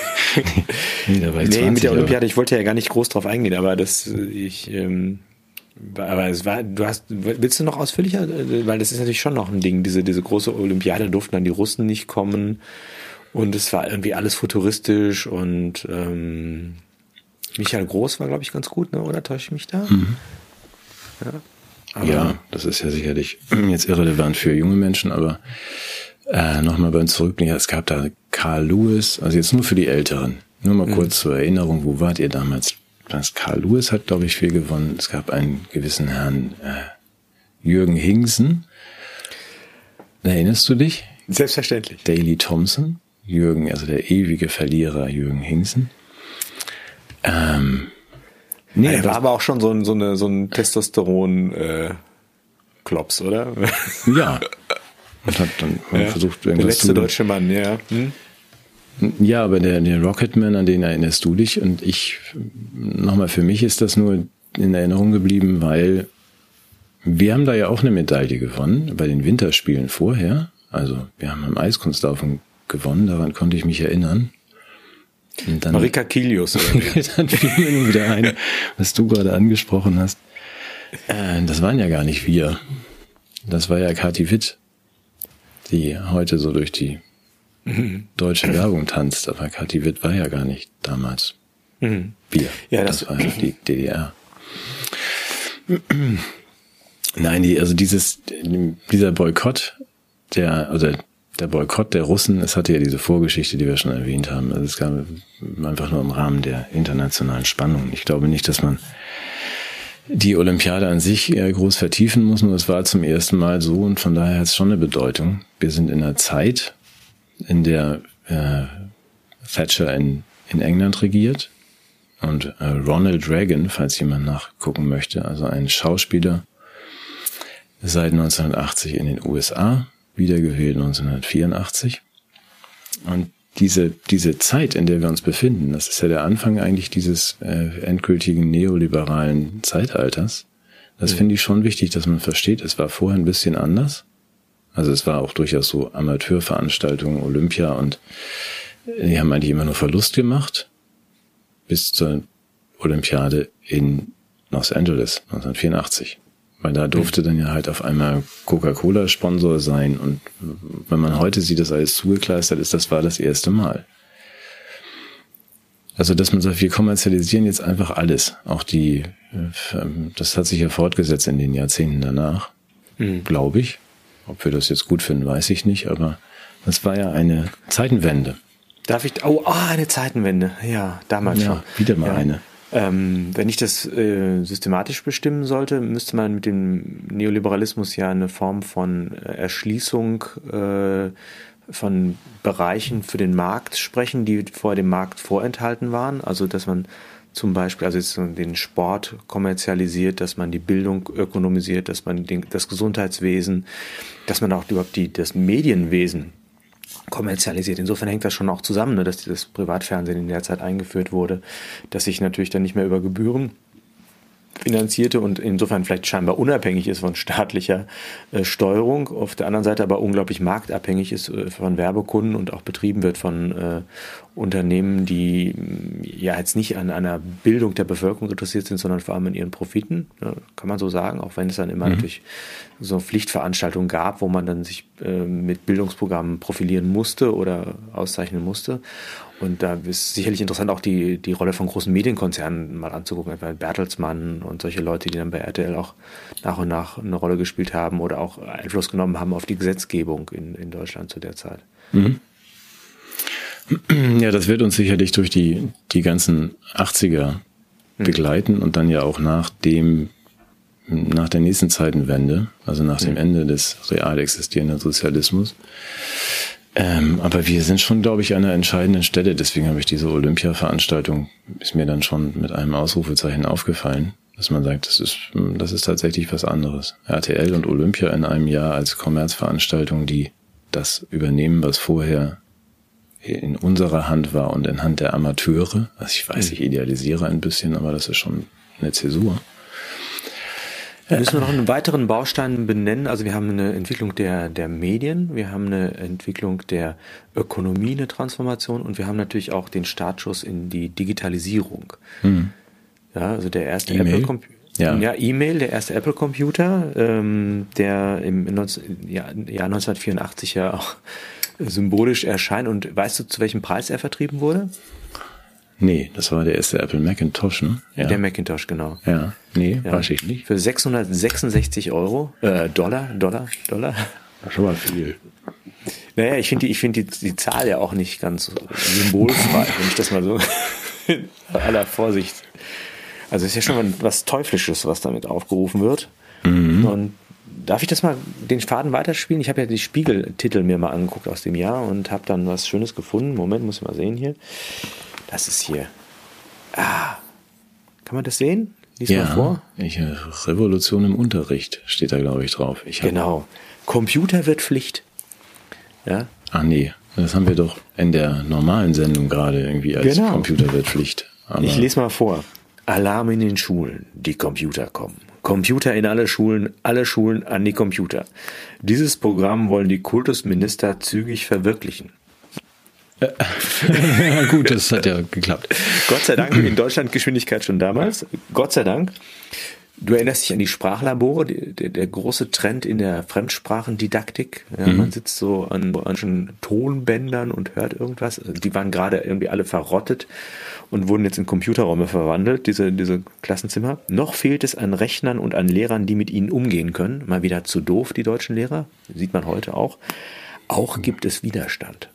nee, da war ich nee, zwanzig, mit der Olympiade, aber. Ich wollte ja gar nicht groß drauf eingehen, aber das, ich, ähm, aber es war, du hast, willst du noch ausführlicher? Weil das ist natürlich schon noch ein Ding, diese, diese große Olympiade, durften dann die Russen nicht kommen, und es war irgendwie alles futuristisch, und, ähm, Michael Groß war, glaube ich, ganz gut, ne? Oder täusche ich mich da? Mhm. Ja. Aber ja, das ist ja sicherlich jetzt irrelevant für junge Menschen, aber äh, nochmal beim Zurückblicken, es gab da Carl Lewis, also jetzt nur für die Älteren, nur mal mhm. kurz zur Erinnerung, wo wart ihr damals? Das Carl Lewis hat, glaube ich, viel gewonnen. Es gab einen gewissen Herrn äh, Jürgen Hingsen. Erinnerst du dich? Selbstverständlich. Daley Thompson, Jürgen, also der ewige Verlierer Jürgen Hingsen. Ähm, Nee, er war aber auch schon so ein, so eine, so ein Testosteron-Klops, äh, oder? Ja. Und hat dann ja, versucht, irgendwas der letzte zu deutsche Mann, ja. Hm? Ja, aber der, der Rocketman, an den erinnerst du dich, und ich, nochmal, für mich ist das nur in Erinnerung geblieben, weil wir haben da ja auch eine Medaille gewonnen, bei den Winterspielen vorher. Also wir haben am Eiskunstlaufen gewonnen, daran konnte ich mich erinnern. Und dann, Marika Kilius. Dann fiel mir nur wieder ein, was du gerade angesprochen hast. Äh, das waren ja gar nicht wir. Das war ja Kathi Witt, die heute so durch die mhm. deutsche Werbung tanzt. Aber Kathi Witt war ja gar nicht damals mhm. wir. Ja, das, das war ja die D D R. Nein, die, also dieses, dieser Boykott, der, also der Boykott der Russen, es hatte ja diese Vorgeschichte, die wir schon erwähnt haben. Also es gab einfach nur im Rahmen der internationalen Spannung. Ich glaube nicht, dass man die Olympiade an sich groß vertiefen muss, nur es war zum ersten Mal so, und von daher hat es schon eine Bedeutung. Wir sind in einer Zeit, in der äh, Thatcher in, in England regiert, und äh, Ronald Reagan, falls jemand nachgucken möchte, also ein Schauspieler, seit neunzehnhundertachtzig in den U S A, wiedergewählt neunzehnhundertvierundachtzig. Und diese diese Zeit, in der wir uns befinden, das ist ja der Anfang eigentlich dieses äh, endgültigen neoliberalen Zeitalters. Das mhm. finde ich schon wichtig, dass man versteht, es war vorher ein bisschen anders. Also es war auch durchaus so Amateurveranstaltungen, Olympia, und die haben eigentlich immer nur Verlust gemacht bis zur Olympiade in Los Angeles neunzehnhundertvierundachtzig. Weil da durfte dann ja halt auf einmal Coca-Cola Sponsor sein, und wenn man heute sieht, dass alles zugekleistert ist, das war das erste Mal. Also, dass man sagt, wir kommerzialisieren jetzt einfach alles. Auch die, das hat sich ja fortgesetzt in den Jahrzehnten danach, mhm. glaube ich. Ob wir das jetzt gut finden, weiß ich nicht, aber das war ja eine Zeitenwende. Darf ich, oh, oh eine Zeitenwende, ja, damals ja, schon. Wieder mal ja. eine. Ähm, wenn ich das äh, systematisch bestimmen sollte, müsste man mit dem Neoliberalismus ja eine Form von Erschließung äh, von Bereichen für den Markt sprechen, die vorher dem Markt vorenthalten waren. Also dass man zum Beispiel also jetzt den Sport kommerzialisiert, dass man die Bildung ökonomisiert, dass man den, das Gesundheitswesen, dass man auch überhaupt die, das Medienwesen kommerzialisiert. Insofern hängt das schon auch zusammen, ne, dass das Privatfernsehen in der Zeit eingeführt wurde, dass sich natürlich dann nicht mehr über Gebühren finanzierte und insofern vielleicht scheinbar unabhängig ist von staatlicher äh, Steuerung, auf der anderen Seite aber unglaublich marktabhängig ist äh, von Werbekunden und auch betrieben wird von äh, Unternehmen, die ja jetzt nicht an einer Bildung der Bevölkerung interessiert sind, sondern vor allem in ihren Profiten, ja, kann man so sagen, auch wenn es dann immer mhm. natürlich so Pflichtveranstaltungen gab, wo man dann sich äh, mit Bildungsprogrammen profilieren musste oder auszeichnen musste. Und da ist sicherlich interessant, auch die, die Rolle von großen Medienkonzernen mal anzugucken, etwa Bertelsmann und solche Leute, die dann bei R T L auch nach und nach eine Rolle gespielt haben oder auch Einfluss genommen haben auf die Gesetzgebung in, in Deutschland zu der Zeit. Mhm. Ja, das wird uns sicherlich durch die, die ganzen achtziger begleiten mhm. und dann ja auch nach dem, nach der nächsten Zeitenwende, also nach mhm. dem Ende des real existierenden Sozialismus. Ähm, aber wir sind schon, glaube ich, an einer entscheidenden Stelle. Deswegen habe ich diese Olympia-Veranstaltung, ist mir dann schon mit einem Ausrufezeichen aufgefallen, dass man sagt, das ist, das ist tatsächlich was anderes. R T L und Olympia in einem Jahr als Kommerzveranstaltung, die das übernehmen, was vorher in unserer Hand war und in Hand der Amateure. Also ich weiß, ich idealisiere ein bisschen, aber das ist schon eine Zäsur. Müssen wir noch einen weiteren Baustein benennen? Also wir haben eine Entwicklung der, der Medien, wir haben eine Entwicklung der Ökonomie, eine Transformation, und wir haben natürlich auch den Startschuss in die Digitalisierung. Hm. Ja, also der erste Apple-Computer. Ja. ja, E-Mail, der erste Apple-Computer, ähm, der im Jahr neunzehnhundertvierundachtzig ja auch symbolisch erscheint. Und weißt du, zu welchem Preis er vertrieben wurde? Nee, das war der erste Apple Macintosh, ne? Ja. Der Macintosh, genau. Ja, nee, ja. weiß ich nicht. Für sechshundertsechsundsechzig Euro, äh, Dollar, Dollar, Dollar. Das ist schon mal viel. Naja, ich finde die, ich finde die, die Zahl ja auch nicht ganz symbolfrei, wenn ich das mal so in aller Vorsicht. Also es ist ja schon mal was Teuflisches, was damit aufgerufen wird. Mhm. Und darf ich das mal, den Faden weiterspielen? Ich habe ja die Spiegeltitel mir mal angeguckt aus dem Jahr und habe dann was Schönes gefunden. Moment, muss ich mal sehen hier. Das ist hier. Ah, kann man das sehen? Lies ja, mal vor. Ich, Revolution im Unterricht steht da, glaube ich, drauf. Ich hab, genau. Computer wird Pflicht. Ja. Ach nee, das haben wir doch in der normalen Sendung gerade irgendwie als genau. Computer wird Pflicht. Aber ich lese mal vor. Alarm in den Schulen. Die Computer kommen. Computer in alle Schulen, alle Schulen an die Computer. Dieses Programm wollen die Kultusminister zügig verwirklichen. Ja, gut, das hat ja geklappt. Gott sei Dank, in Deutschland Geschwindigkeit schon damals. Gott sei Dank. Du erinnerst dich an die Sprachlabore, die, der, der große Trend in der Fremdsprachendidaktik. Ja, mhm. Man sitzt so an, an Tonbändern und hört irgendwas. Die waren gerade irgendwie alle verrottet und wurden jetzt in Computerräume verwandelt, diese, diese Klassenzimmer. Noch fehlt es an Rechnern und an Lehrern, die mit ihnen umgehen können. Mal wieder zu doof, die deutschen Lehrer. Sieht man heute auch. Auch gibt es Widerstand.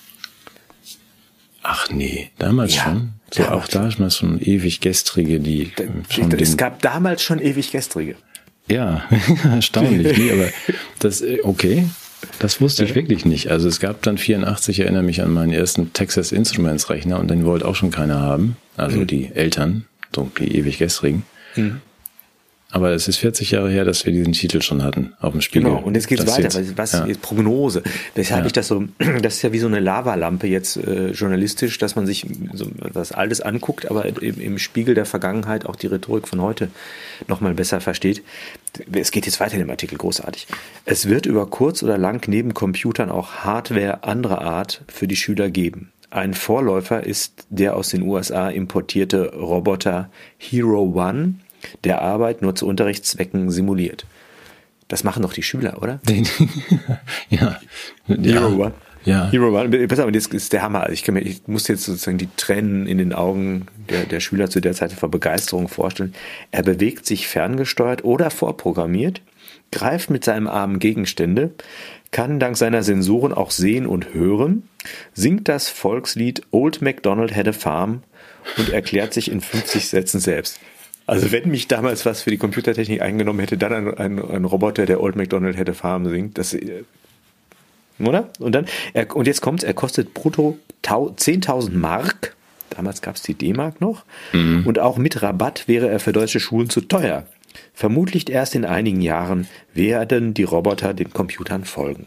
Ach nee, damals ja, schon. So damals auch da schon, schon ewig gestrige, die da, schon Es gab damals schon ewig gestrige. Ja, erstaunlich. Nee, aber das, okay, das wusste ich wirklich nicht. Also es gab dann vierundachtzig, ich erinnere mich an meinen ersten Texas Instruments Rechner, und den wollte auch schon keiner haben. Also mhm. die Eltern, so die ewig gestrigen. Mhm. Aber es ist vierzig Jahre her, dass wir diesen Titel schon hatten auf dem Spiegel. Genau, und jetzt geht's das weiter. Jetzt, was ja. ist Prognose? Deshalb Ja. ich das so, das ist ja wie so eine Lavalampe jetzt äh, journalistisch, dass man sich so was Altes anguckt, aber im, im Spiegel der Vergangenheit auch die Rhetorik von heute nochmal besser versteht. Es geht jetzt weiter in dem Artikel, großartig. Es wird über kurz oder lang neben Computern auch Hardware anderer Art für die Schüler geben. Ein Vorläufer ist der aus den U S A importierte Roboter Hero One, der Arbeit nur zu Unterrichtszwecken simuliert. Das machen doch die Schüler, oder? ja. Hero One. Ja. Hero One. Pass auf, das ist der Hammer. Ich, kann mir, ich muss jetzt sozusagen die Tränen in den Augen der, der Schüler zu der Zeit vor Begeisterung vorstellen. Er bewegt sich ferngesteuert oder vorprogrammiert, greift mit seinem Arm Gegenstände, kann dank seiner Sensoren auch sehen und hören, singt das Volkslied Old MacDonald Had a Farm und erklärt sich in fünfzig Sätzen selbst. Also wenn mich damals was für die Computertechnik eingenommen hätte, dann ein, ein, ein Roboter, der Old MacDonald Had a Farm singt, das, oder? Und dann, er, und jetzt kommt's, er kostet brutto zehntausend Mark, damals gab's die D-Mark noch, mhm. und auch mit Rabatt wäre er für deutsche Schulen zu teuer. Vermutlich erst in einigen Jahren werden die Roboter den Computern folgen.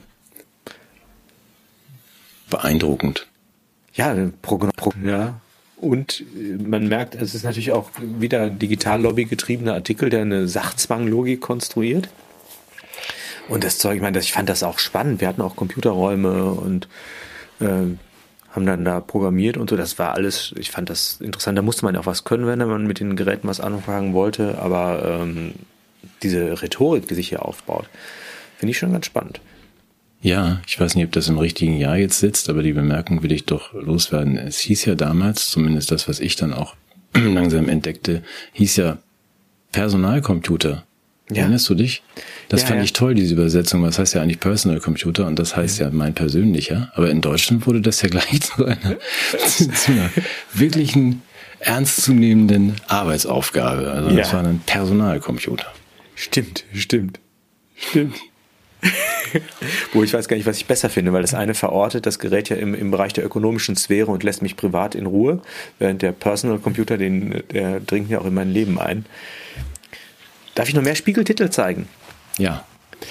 Beeindruckend. Ja, Progn- Progn- ja. Und man merkt, es ist natürlich auch wieder Digitallobby getriebener Artikel, der eine Sachzwanglogik konstruiert. Und das Zeug, ich meine, das, ich fand das auch spannend. Wir hatten auch Computerräume und äh, haben dann da programmiert und so. Das war alles, ich fand das interessant. Da musste man auch was können, wenn man mit den Geräten was anfangen wollte. Aber ähm, diese Rhetorik, die sich hier aufbaut, finde ich schon ganz spannend. Ja, ich weiß nicht, ob das im richtigen Jahr jetzt sitzt, aber die Bemerkung will ich doch loswerden. Es hieß ja damals, zumindest das, was ich dann auch langsam entdeckte, hieß ja Personalcomputer. Ja. Erinnerst du dich? Das ja, fand ja. ich toll, diese Übersetzung. Was heißt ja eigentlich Personal Computer? Und das heißt ja, ja mein persönlicher. Aber in Deutschland wurde das ja gleich zu einer, zu einer wirklichen, ernstzunehmenden Arbeitsaufgabe. Also ja. das war ein Personalcomputer. Stimmt, stimmt, stimmt. Wo ich weiß gar nicht, was ich besser finde, weil das eine verortet das Gerät ja im, im Bereich der ökonomischen Sphäre und lässt mich privat in Ruhe, während der Personal Computer, den, der dringt ja auch in mein Leben ein. Darf ich noch mehr Spiegeltitel zeigen? Ja.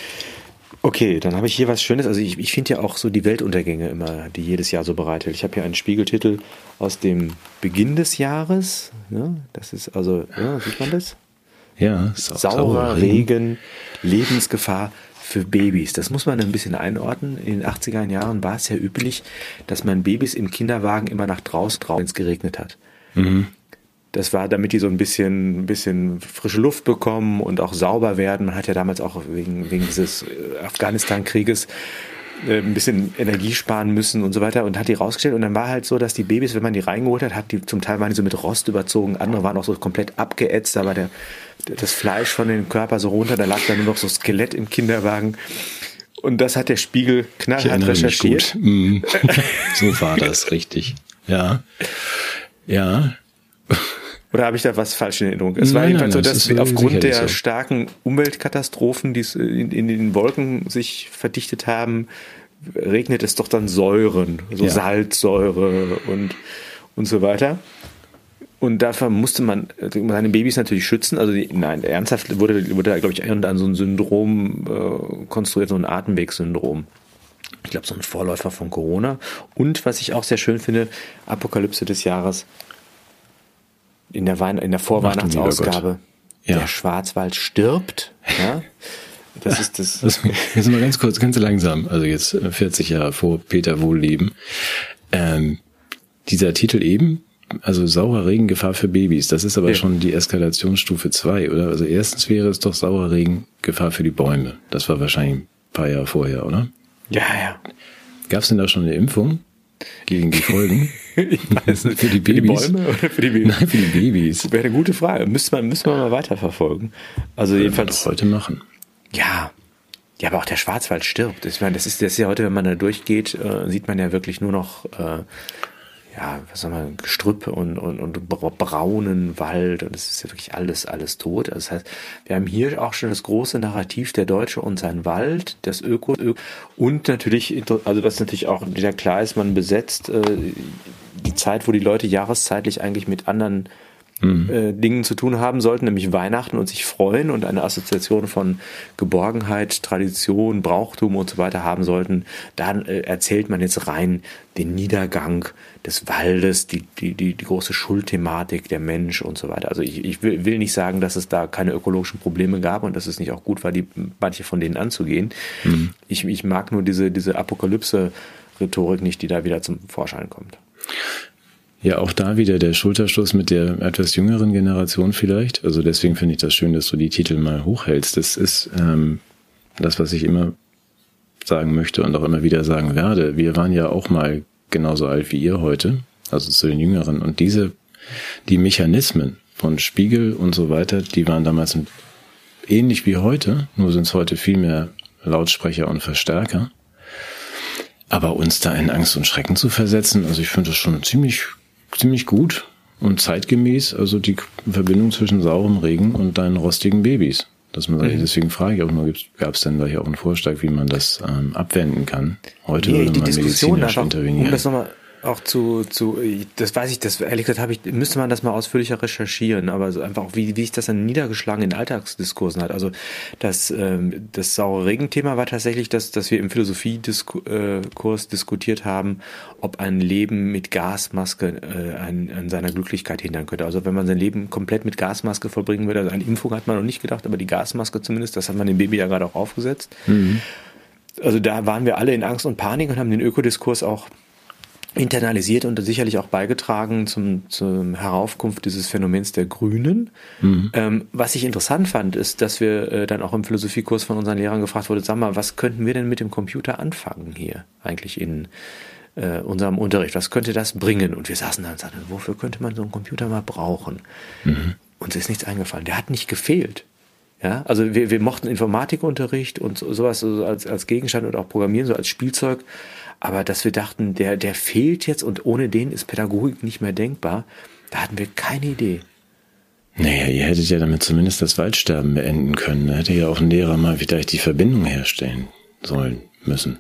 Okay, dann habe ich hier was Schönes. Also ich, ich finde ja auch so die Weltuntergänge immer, die jedes Jahr so bereithält. Ich habe hier einen Spiegeltitel aus dem Beginn des Jahres. Ja, das ist also, ja, sieht man das? Ja. Saurer Regen, Lebensgefahr für Babys. Das muss man ein bisschen einordnen. In den achtziger Jahren war es ja üblich, dass man Babys im Kinderwagen immer nach draußen, wenn es geregnet hat. Mhm. Das war, damit die so ein bisschen, ein bisschen frische Luft bekommen und auch sauber werden. Man hat ja damals auch wegen, wegen dieses Afghanistan-Krieges ein bisschen Energie sparen müssen und so weiter und hat die rausgestellt. Und dann war halt so, dass die Babys, wenn man die reingeholt hat, hat die zum Teil waren die so mit Rost überzogen, andere waren auch so komplett abgeätzt, da war der, das Fleisch von dem Körper so runter, da lag dann nur noch so Skelett im Kinderwagen. Und das hat der Spiegel knallhart recherchiert. Mm. So war das, richtig. Ja. Ja. Oder habe ich da was falsch in Erinnerung? Es war nein, jedenfalls nein, so, dass ist aufgrund der so. starken Umweltkatastrophen, die in, in den Wolken sich verdichtet haben, regnet es doch dann Säuren, so ja. Salzsäure und, und so weiter. Und dafür musste man seine Babys natürlich schützen. Also die, nein, ernsthaft wurde, wurde da, glaube ich, an so ein Syndrom äh, konstruiert, so ein Atemwegssyndrom. Ich glaube, so ein Vorläufer von Corona. Und was ich auch sehr schön finde, Apokalypse des Jahres, in der, Wein, in der Vorweihnachtsausgabe, ja. Der Schwarzwald stirbt. Ja? Das ist das. Also, jetzt mal ganz kurz, ganz langsam, also jetzt vierzig Jahre vor Peter Wohlleben. Ähm, dieser Titel eben, also saurer Regen, Gefahr für Babys, das ist aber ja. schon die Eskalationsstufe zwei, oder? Also erstens wäre es doch saurer Regen, Gefahr für die Bäume. Das war wahrscheinlich ein paar Jahre vorher, oder? Ja, ja. Gab es denn da schon eine Impfung gegen die Folgen? Ich weiß nicht. Für die Babys? Für die Bäume oder für die Babys? Nein, für die Babys. Wäre eine gute Frage. Müssen wir, müssen wir mal weiterverfolgen. Also Können jedenfalls. wir das heute machen. Ja. Ja, aber auch der Schwarzwald stirbt. Ich meine, das ist, das ist ja heute, wenn man da durchgeht, äh, sieht man ja wirklich nur noch, äh, ja, was soll man, Gestrüpp und, und, und braunen Wald und es ist ja wirklich alles, alles tot. Also das heißt, wir haben hier auch schon das große Narrativ der Deutsche und sein Wald, das Öko, und natürlich, also was natürlich auch wieder klar ist, man besetzt äh, die Zeit, wo die Leute jahreszeitlich eigentlich mit anderen mhm. äh, Dingen zu tun haben sollten, nämlich Weihnachten und sich freuen und eine Assoziation von Geborgenheit, Tradition, Brauchtum und so weiter haben sollten, dann äh, erzählt man jetzt rein den Niedergang des Waldes, die, die, die, die große Schuldthematik, der Mensch und so weiter. Also ich, ich will, will nicht sagen, dass es da keine ökologischen Probleme gab und dass es nicht auch gut war, die manche von denen anzugehen. Mhm. Ich, ich mag nur diese, diese Apokalypse-Rhetorik nicht, die da wieder zum Vorschein kommt. Ja, auch da wieder der Schulterschluss mit der etwas jüngeren Generation vielleicht. Also deswegen finde ich das schön, dass du die Titel mal hochhältst. Das ist ähm, das, was ich immer sagen möchte und auch immer wieder sagen werde. Wir waren ja auch mal genauso alt wie ihr heute, also zu den Jüngeren. Und diese, die Mechanismen von Spiegel und so weiter, die waren damals ähnlich wie heute, nur sind es heute viel mehr Lautsprecher und Verstärker. Aber uns da in Angst und Schrecken zu versetzen, also ich finde das schon ziemlich, ziemlich gut und zeitgemäß, also die Verbindung zwischen saurem Regen und deinen rostigen Babys. Dass man sagt, mhm. deswegen frage ich auch nur, gab es denn da hier auch einen Vorschlag, wie man das ähm, abwenden kann? Heute nee, würde die man Diskussion medizinisch einfach, intervenieren. Um das nochmal auch zu, zu, das weiß ich, das ehrlich gesagt habe ich, müsste man das mal ausführlicher recherchieren, aber so einfach auch, wie, wie sich das dann niedergeschlagen in Alltagsdiskursen hat. Also das, ähm, das saure Regenthema war tatsächlich das, dass wir im Philosophiekurs diskutiert haben, ob ein Leben mit Gasmaske äh, an, an seiner Glücklichkeit hindern könnte. Also wenn man sein Leben komplett mit Gasmaske verbringen würde, also an Impfung hat man noch nicht gedacht, aber die Gasmaske zumindest, das hat man dem Baby ja gerade auch aufgesetzt. Mhm. Also da waren wir alle in Angst und Panik und haben den Ökodiskurs auch internalisiert und sicherlich auch beigetragen zum, zum Heraufkunft dieses Phänomens der Grünen. Mhm. Ähm, was ich interessant fand, ist, dass wir äh, dann auch im Philosophiekurs von unseren Lehrern gefragt wurde, sag mal, was könnten wir denn mit dem Computer anfangen hier eigentlich in äh, unserem Unterricht? Was könnte das bringen? Und wir saßen da und sagten, wofür könnte man so einen Computer mal brauchen? Mhm. Uns ist nichts eingefallen. Der hat nicht gefehlt. Ja, also wir, wir mochten Informatikunterricht und so, sowas so als, als Gegenstand und auch Programmieren, so als Spielzeug. Aber dass wir dachten, der, der fehlt jetzt und ohne den ist Pädagogik nicht mehr denkbar, da hatten wir keine Idee. Naja, ihr hättet ja damit zumindest das Waldsterben beenden können. Da hätte ja auch ein Lehrer mal vielleicht die Verbindung herstellen sollen müssen.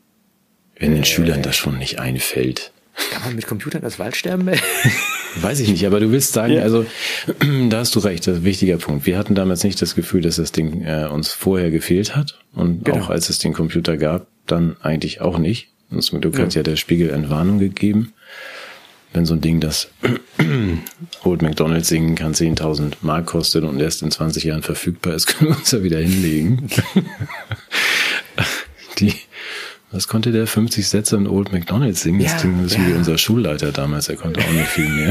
Wenn den äh, Schülern das schon nicht einfällt. Kann man mit Computern das Waldsterben beenden? Weiß ich nicht, aber du willst sagen, ja. also da hast du recht, das ist ein wichtiger Punkt. Wir hatten damals nicht das Gefühl, dass das Ding äh, uns vorher gefehlt hat. Und genau. auch als es den Computer gab, dann eigentlich auch nicht. Und zum Glück hat ja der Spiegel Entwarnung gegeben. Wenn so ein Ding, das Old MacDonald singen kann, zehntausend Mark kostet und erst in zwanzig Jahren verfügbar ist, können wir uns ja wieder hinlegen. Die, was konnte der? fünfzig Sätze in Old MacDonald singen? Das ja, klingt ja. wie unser Schulleiter damals, er konnte auch nicht viel mehr.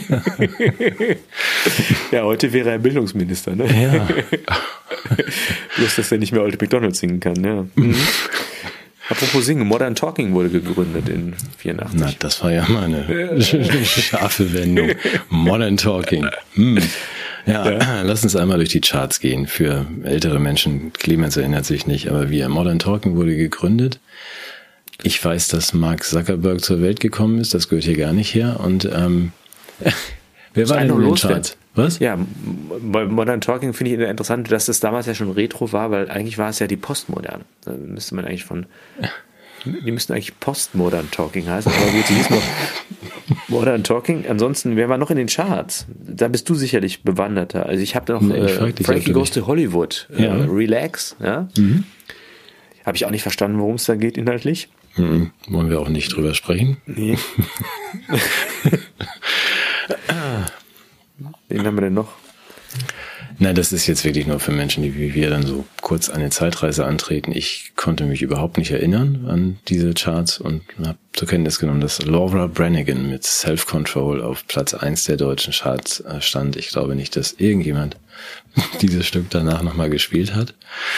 Ja, heute wäre er Bildungsminister, ne? Ja. Bloß, dass er nicht mehr Old MacDonald singen kann, ja. Mhm. Apropos Singen, Modern Talking wurde gegründet in vierundachtzig. Na, das war ja mal eine scharfe Wendung. Modern Talking. Hm. Ja, ja, lass uns einmal durch die Charts gehen. Für ältere Menschen, Clemens erinnert sich nicht, aber wie Modern Talking wurde gegründet. Ich weiß, dass Mark Zuckerberg zur Welt gekommen ist, das gehört hier gar nicht her. Und ähm, wer war denn in den Charts? Was? Ja, bei Modern Talking finde ich interessant, dass das damals ja schon Retro war, weil eigentlich war es ja die Postmoderne. Da müsste man eigentlich von, die müssten eigentlich Post-Modern Talking heißen, aber gut, die hieß noch Modern Talking. Ansonsten, wer war noch in den Charts? Da bist du sicherlich bewanderter. Also ich habe noch nee, ich äh, Frankie Goes to Hollywood, ja. äh, Relax, ja. Mhm. Habe ich auch nicht verstanden, worum es da geht inhaltlich. Mhm. Wollen wir auch nicht drüber sprechen? Nee. Wen haben wir denn noch? Na, das ist jetzt wirklich nur für Menschen, die wie wir dann so kurz eine Zeitreise antreten. Ich konnte mich überhaupt nicht erinnern an diese Charts und habe zur Kenntnis genommen, dass Laura Branigan mit Self-Control auf Platz eins der deutschen Charts stand. Ich glaube nicht, dass irgendjemand dieses Stück danach nochmal gespielt hat.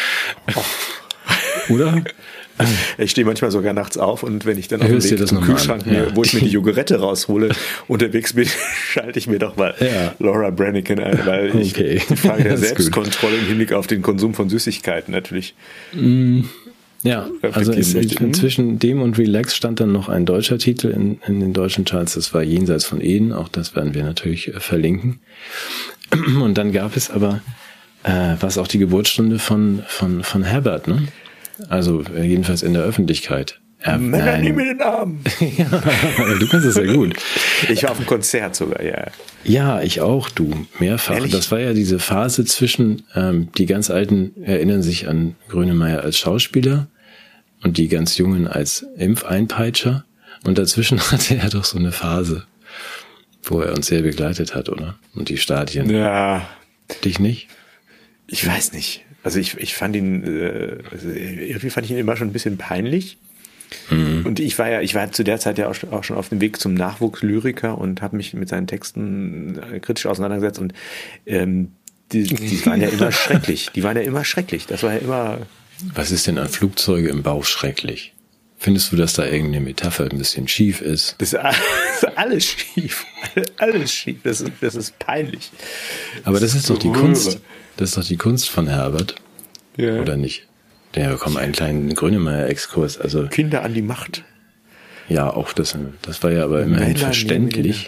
Oh. Oder? Ich stehe manchmal sogar nachts auf und wenn ich dann auf dem Weg zum Kühlschrank, mir, ja. wo ich mir die Joghurette raushole, unterwegs bin, schalte ich mir doch mal ja. Laura Branigan ein, weil ich okay. die Frage der Selbstkontrolle im Hinblick auf den Konsum von Süßigkeiten natürlich. Mm, ja, also es, zwischen dem und Relax stand dann noch ein deutscher Titel in, in den deutschen Charts, das war Jenseits von Eden, auch das werden wir natürlich verlinken. Und dann gab es aber, äh, was auch die Geburtsstunde von, von, von Herbert, ne? Also jedenfalls in der Öffentlichkeit. Er, Männer, nimm mir den Arm. Ja, du kannst das ja gut. Ich war auf dem Konzert sogar, ja. Ja, ich auch, du, mehrfach. Ehrlich? Das war ja diese Phase zwischen, ähm, die ganz Alten erinnern sich an Grönemeyer als Schauspieler und die ganz Jungen als Impfeinpeitscher. Und dazwischen hatte er doch so eine Phase, wo er uns sehr begleitet hat, oder? Und die Stadien. Ja. Dich nicht? Ich weiß nicht. Also ich, ich fand ihn, äh, also irgendwie fand ich ihn immer schon ein bisschen peinlich. Mhm. Und ich war ja, ich war zu der Zeit ja auch schon, auch schon auf dem Weg zum Nachwuchslyriker und habe mich mit seinen Texten kritisch auseinandergesetzt und ähm, die, die waren ja immer schrecklich. Die waren ja immer schrecklich. Das war ja immer. Was ist denn an Flugzeuge im Bauch schrecklich? Findest du, dass da irgendeine Metapher ein bisschen schief ist? Das ist alles schief. Alles schief. Das ist, das ist peinlich. Aber das ist doch die Kunst. Das ist doch die Kunst von Herbert. Ja. Oder nicht? Der kommt einen kleinen Grönemeyer-Exkurs. Also Kinder an die Macht. Ja, auch das. Das war ja aber immerhin Männer verständlich.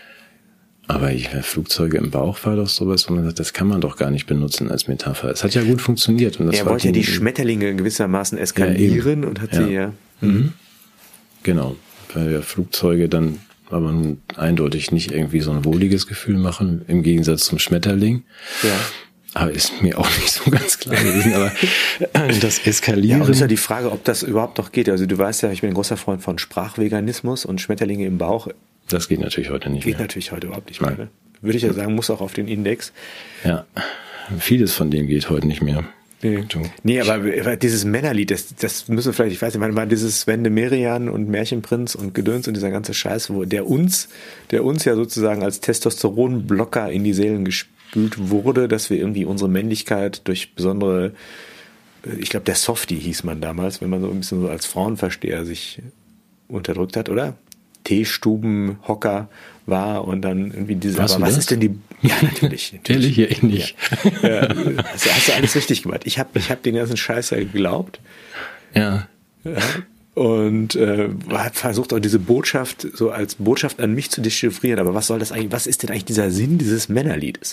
Aber ich, Flugzeuge im Bauch war doch sowas, wo man sagt, das kann man doch gar nicht benutzen als Metapher. Es hat ja gut funktioniert. Und das er war wollte ja die Schmetterlinge gewissermaßen eskalieren ja, und hat ja. sie ja. Mhm. Genau. Weil ja Flugzeuge dann aber nun eindeutig nicht irgendwie so ein wohliges Gefühl machen, im Gegensatz zum Schmetterling. Ja. Aber ist mir auch nicht so ganz klar gewesen. Aber das Eskalieren. Ja, und ist ja die Frage, ob das überhaupt noch geht. Also du weißt ja, ich bin ein großer Freund von Sprachveganismus und Schmetterlinge im Bauch. Das geht natürlich heute nicht geht mehr. Geht natürlich heute überhaupt nicht mehr. Ne? Würde ich ja sagen, muss auch auf den Index. Ja, vieles von dem geht heute nicht mehr. Nee, nee aber, aber dieses Männerlied, das, das müssen wir vielleicht, ich weiß nicht, mal dieses Sven de Merian und Märchenprinz und Gedöns und dieser ganze Scheiß, wo der uns, der uns ja sozusagen als Testosteronblocker in die Seelen gespült wurde, dass wir irgendwie unsere Männlichkeit durch besondere, ich glaube der Softie hieß man damals, wenn man so ein bisschen so als Frauenversteher sich unterdrückt hat, oder? Teestubenhocker war und dann irgendwie diese, Warst aber du was das? ist denn die, ja natürlich. Ehrlich, ja, ich nicht. Ja. Ja, hast, hast du alles richtig gemacht. Ich habe ich hab den ganzen Scheiß ja geglaubt. Ja. Ja. Und äh, habe versucht auch diese Botschaft so als Botschaft an mich zu dechiffrieren, aber was soll das eigentlich, was ist denn eigentlich dieser Sinn dieses Männerliedes?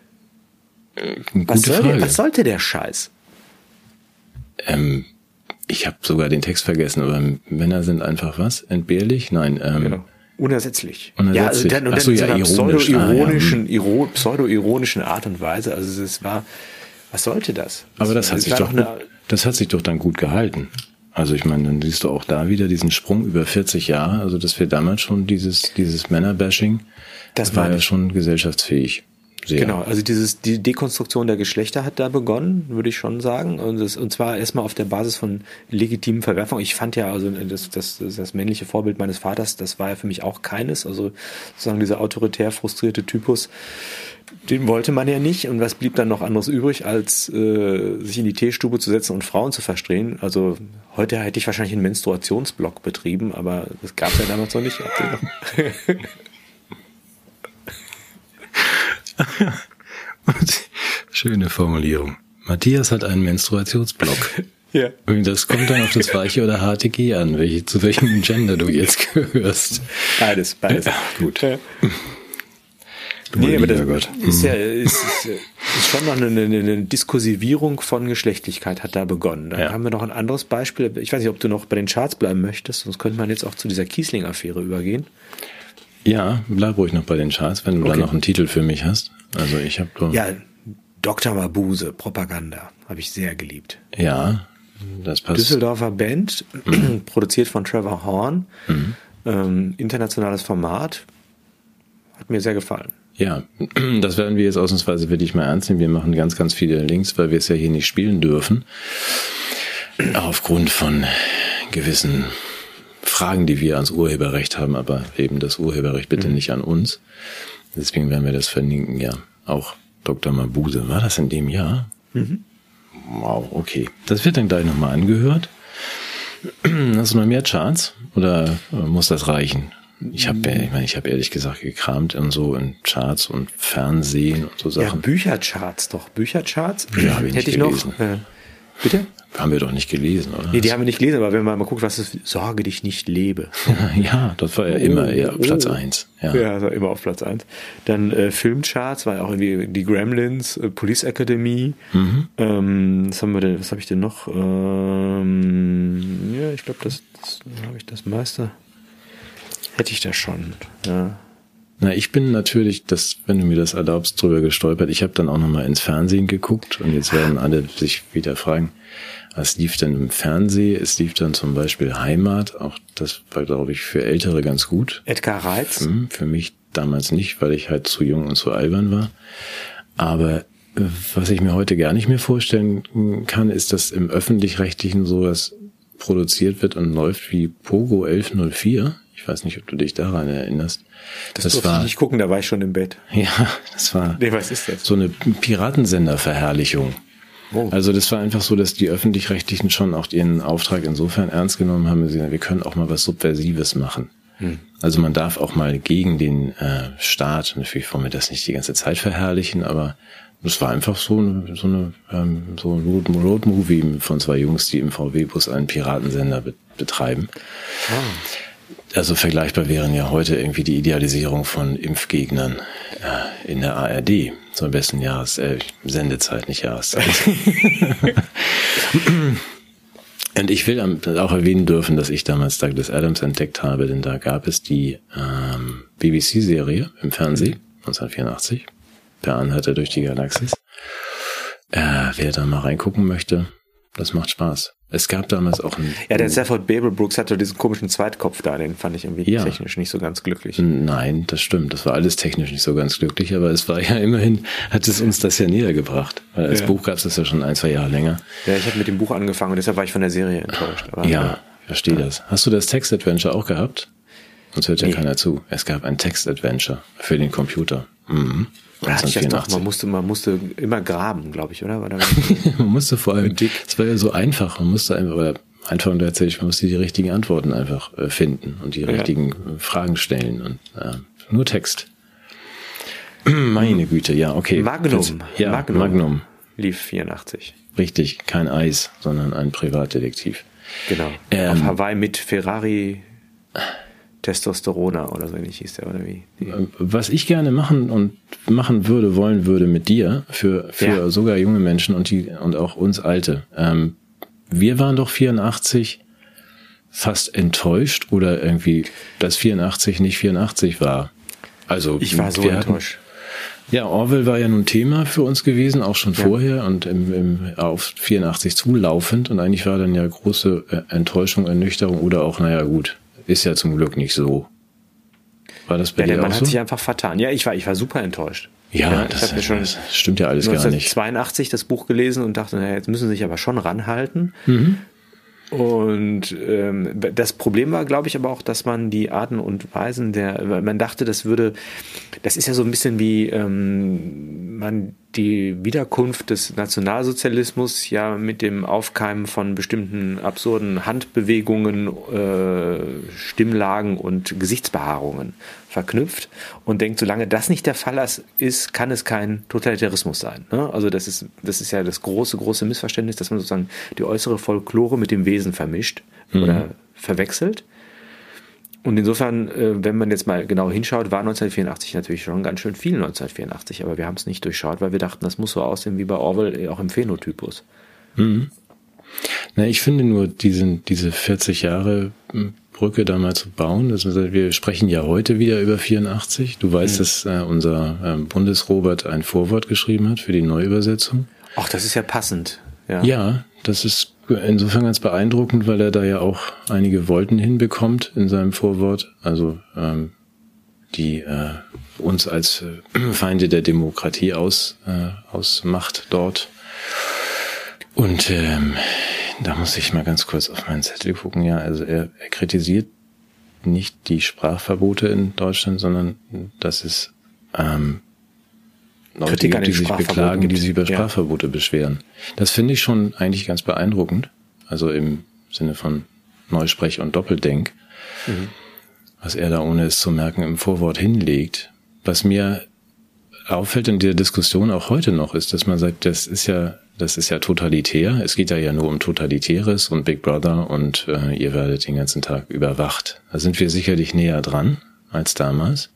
Gute Was, soll Frage. der, was sollte der Scheiß? Ähm, ich habe sogar den Text vergessen, aber Männer sind einfach was? Entbehrlich? Nein. Ähm, Genau. Unersetzlich. Unersetzlich. Ja, also dann, und Ach so, dann in ja, so einer ironisch. pseudo-ironischen, Ah, ja. iro, pseudo-ironischen Art und Weise. Also es war, was sollte das? Aber das hat es sich war doch, eine, das hat sich doch dann gut gehalten. Also ich meine, dann siehst du auch da wieder diesen Sprung über vierzig Jahre, also dass wir damals schon dieses, dieses Männerbashing, Das das war meine ja ich. schon gesellschaftsfähig. Sehr. Genau, also dieses, die Dekonstruktion der Geschlechter hat da begonnen, würde ich schon sagen. Und, das, und zwar erstmal auf der Basis von legitimen Verwerfungen. Ich fand ja, also das, das, das männliche Vorbild meines Vaters, das war ja für mich auch keines. Also sozusagen dieser autoritär frustrierte Typus, den wollte man ja nicht. Und was blieb dann noch anderes übrig, als äh, sich in die Teestube zu setzen und Frauen zu verstehen? Also heute hätte ich wahrscheinlich einen Menstruationsblock betrieben, aber das gab es ja damals noch nicht. Schöne Formulierung. Matthias hat einen Menstruationsblock. Ja. Und das kommt dann auf das weiche oder harte G an, welche, zu welchem Gender du jetzt gehörst. Beides, beides. Ja, gut. Ja. Du Nee, aber lieber das Gott. ist ja ist, ist, ist schon noch eine, eine, eine Diskursivierung von Geschlechtlichkeit hat da begonnen. Dann Ja. haben wir noch ein anderes Beispiel. Ich weiß nicht, ob du noch bei den Charts bleiben möchtest, sonst könnte man jetzt auch zu dieser Kiesling-Affäre übergehen. Ja, bleib ruhig noch bei den Charts, wenn du Okay. da noch einen Titel für mich hast. Also ich habe Ja, Doktor Mabuse, Propaganda, habe ich sehr geliebt. ja, das passt. Düsseldorfer Band, produziert von Trevor Horn, Mhm. ähm, internationales Format, hat mir sehr gefallen. Ja, das werden wir jetzt ausnahmsweise wirklich mal ernst nehmen. Wir machen ganz, ganz viele Links, weil wir es ja hier nicht spielen dürfen. Aufgrund von gewissen Fragen, die wir ans Urheberrecht haben, aber eben das Urheberrecht bitte nicht an uns. Deswegen werden wir das verlinken, ja. Auch Doktor Mabuse. War das in dem Jahr? Mhm. Wow, okay. Das wird dann gleich nochmal angehört. Hast du noch mehr Charts? Oder muss das reichen? Ich habe, ich meine, ich habe ehrlich gesagt gekramt in so in Charts und Fernsehen und so Ja, Sachen. Büchercharts doch. Büchercharts? Bücher habe ich nicht Hätte ich gelesen. noch. Äh, bitte? Haben wir doch nicht gelesen, oder? Nee, die haben wir nicht gelesen, aber wenn man mal guckt, was ist, sorge dich nicht lebe. Ja, das war ja immer eher Oh, Platz oh. eins. Ja. Ja, das war immer auf Platz eins. Dann äh, Filmcharts, war ja auch irgendwie die Gremlins, äh, Police Academy. Mhm. Ähm, was haben wir denn, was habe ich denn noch? Ähm, ja, ich glaube, das, das habe ich das meiste. Hätte ich das schon, ja. Na, ich bin natürlich, das, wenn du mir das erlaubst, drüber gestolpert. Ich habe dann auch nochmal ins Fernsehen geguckt und jetzt werden alle sich wieder fragen, was lief denn im Fernsehen? Es lief dann zum Beispiel Heimat, auch das war, glaube ich, für Ältere ganz gut. Edgar Reitz? Für, für mich damals nicht, weil ich halt zu jung und zu albern war. Aber was ich mir heute gar nicht mehr vorstellen kann, ist, dass im Öffentlich-Rechtlichen sowas produziert wird und läuft wie Pogo elf null vier. Ich weiß nicht, ob du dich daran erinnerst. Das, das durfte war, ich nicht gucken, da war ich schon im Bett. Ja, das war nee, was ist das? So eine Piratensender-Verherrlichung. Oh. Also das war einfach so, dass die Öffentlich-Rechtlichen schon auch ihren Auftrag insofern ernst genommen haben, wir können auch mal was Subversives machen. Hm. Also man darf auch mal gegen den äh, Staat, natürlich wollen wir das nicht die ganze Zeit verherrlichen, aber das war einfach so eine, so eine ähm, so ein Road-Movie von zwei Jungs, die im V W-Bus einen Piratensender be- betreiben. Oh. Also vergleichbar wären ja heute irgendwie die Idealisierung von Impfgegnern äh, in der A R D zur besten Jahres äh, Sendezeit, nicht Jahreszeit. Und ich will auch erwähnen dürfen, dass ich damals Douglas Adams entdeckt habe, denn da gab es die ähm, B B C-Serie im Fernsehen neunzehnhundertvierundachtzig, Per Anhalter durch die Galaxis. Äh, wer da mal reingucken möchte, das macht Spaß. Es gab damals auch einen... Ja, der Stafford Babelbrooks hatte diesen komischen Zweitkopf da, den fand ich irgendwie ja. technisch nicht so ganz glücklich. Nein, das stimmt. Das war alles technisch nicht so ganz glücklich, aber es war ja immerhin, hat es uns das ja näher gebracht. Weil als ja. Buch gab es das ja schon ein, zwei Jahre länger. Ja, ich habe mit dem Buch angefangen und deshalb war ich von der Serie enttäuscht. Aber ja, ja, verstehe ja. das. Hast du das Text-Adventure auch gehabt? Sonst hört ja nee. keiner zu. Es gab ein Text-Adventure für den Computer. Mhm. Ja, ich dachte doch, man musste, man musste immer graben, glaube ich, oder? War da man musste vor allem, es war ja so einfach, man musste einfach, oder einfach und tatsächlich, man musste die richtigen Antworten einfach äh, finden und die ja. richtigen äh, Fragen stellen und äh, nur Text. Meine Güte, ja, okay. Magnum. Ja, Magnum. Magnum. Lief vierundachtzig. Richtig, kein Eis, sondern ein Privatdetektiv. Genau. Ähm, Auf Hawaii mit Ferrari Testosterona oder so ähnlich hieß der, oder wie? Die Was ich gerne machen und machen würde, wollen würde mit dir, für, für ja. sogar junge Menschen und die, und auch uns Alte. Ähm, wir waren doch vierundachtzig fast enttäuscht oder irgendwie, dass vierundachtzig nicht vierundachtzig war. Also, ich war so enttäuscht. Hatten, ja, Orwell war ja nun Thema für uns gewesen, auch schon ja. vorher und im, im, auf vierundachtzig zulaufend und eigentlich war dann ja große Enttäuschung, Ernüchterung oder auch, naja gut, ist ja zum Glück nicht so. War das bei ja, dir der Mann auch hat so? sich einfach vertan. Ja, ich war, ich war super enttäuscht. Ja, ja das, ich mir schon das stimmt ja alles gar nicht. neunzehnhundertzweiundachtzig das Buch gelesen und dachte, naja, jetzt müssen sie sich aber schon ranhalten. Mhm. Und ähm, das Problem war, glaube ich, aber auch, dass man die Arten und Weisen der, man dachte, das würde, das ist ja so ein bisschen wie ähm, man die Wiederkunft des Nationalsozialismus ja mit dem Aufkeimen von bestimmten absurden Handbewegungen, äh, Stimmlagen und Gesichtsbehaarungen verknüpft und denkt, solange das nicht der Fall ist, kann es kein Totalitarismus sein. Ne? Also das ist, das ist ja das große, große Missverständnis, dass man sozusagen die äußere Folklore mit dem Wesen vermischt mhm. oder verwechselt. Und insofern, wenn man jetzt mal genau hinschaut, war neunzehnhundertvierundachtzig natürlich schon ganz schön viel neunzehnhundertvierundachtzig, aber wir haben es nicht durchschaut, weil wir dachten, das muss so aussehen wie bei Orwell, auch im Phänotypus. Mhm. Na, ich finde nur, diesen, diese vierzig Jahre Brücke da mal zu bauen, das, wir sprechen ja heute wieder über vierundachtzig. Du weißt, mhm. dass äh, unser äh, Bundesrobert ein Vorwort geschrieben hat für die Neuübersetzung. Ach, das ist ja passend. Ja, ja, das ist insofern ganz beeindruckend, weil er da ja auch einige Wolken hinbekommt in seinem Vorwort. Also ähm, die äh, uns als äh, Feinde der Demokratie aus, äh, ausmacht dort. Und ähm, da muss ich mal ganz kurz auf meinen Zettel gucken. Ja, also er, er kritisiert nicht die Sprachverbote in Deutschland, sondern dass es ähm, Leute gibt, die sich beklagen, gibt. die sich über Sprachverbote ja. beschweren. Das finde ich schon eigentlich ganz beeindruckend. Also im Sinne von Neusprech und Doppeldenk. Mhm. Was er da, ohne es zu merken, im Vorwort hinlegt. Was mir auffällt in der Diskussion auch heute noch, ist, dass man sagt, das ist ja, das ist ja totalitär. Es geht da ja nur um Totalitäres und Big Brother und äh, ihr werdet den ganzen Tag überwacht. Da sind wir sicherlich näher dran als damals.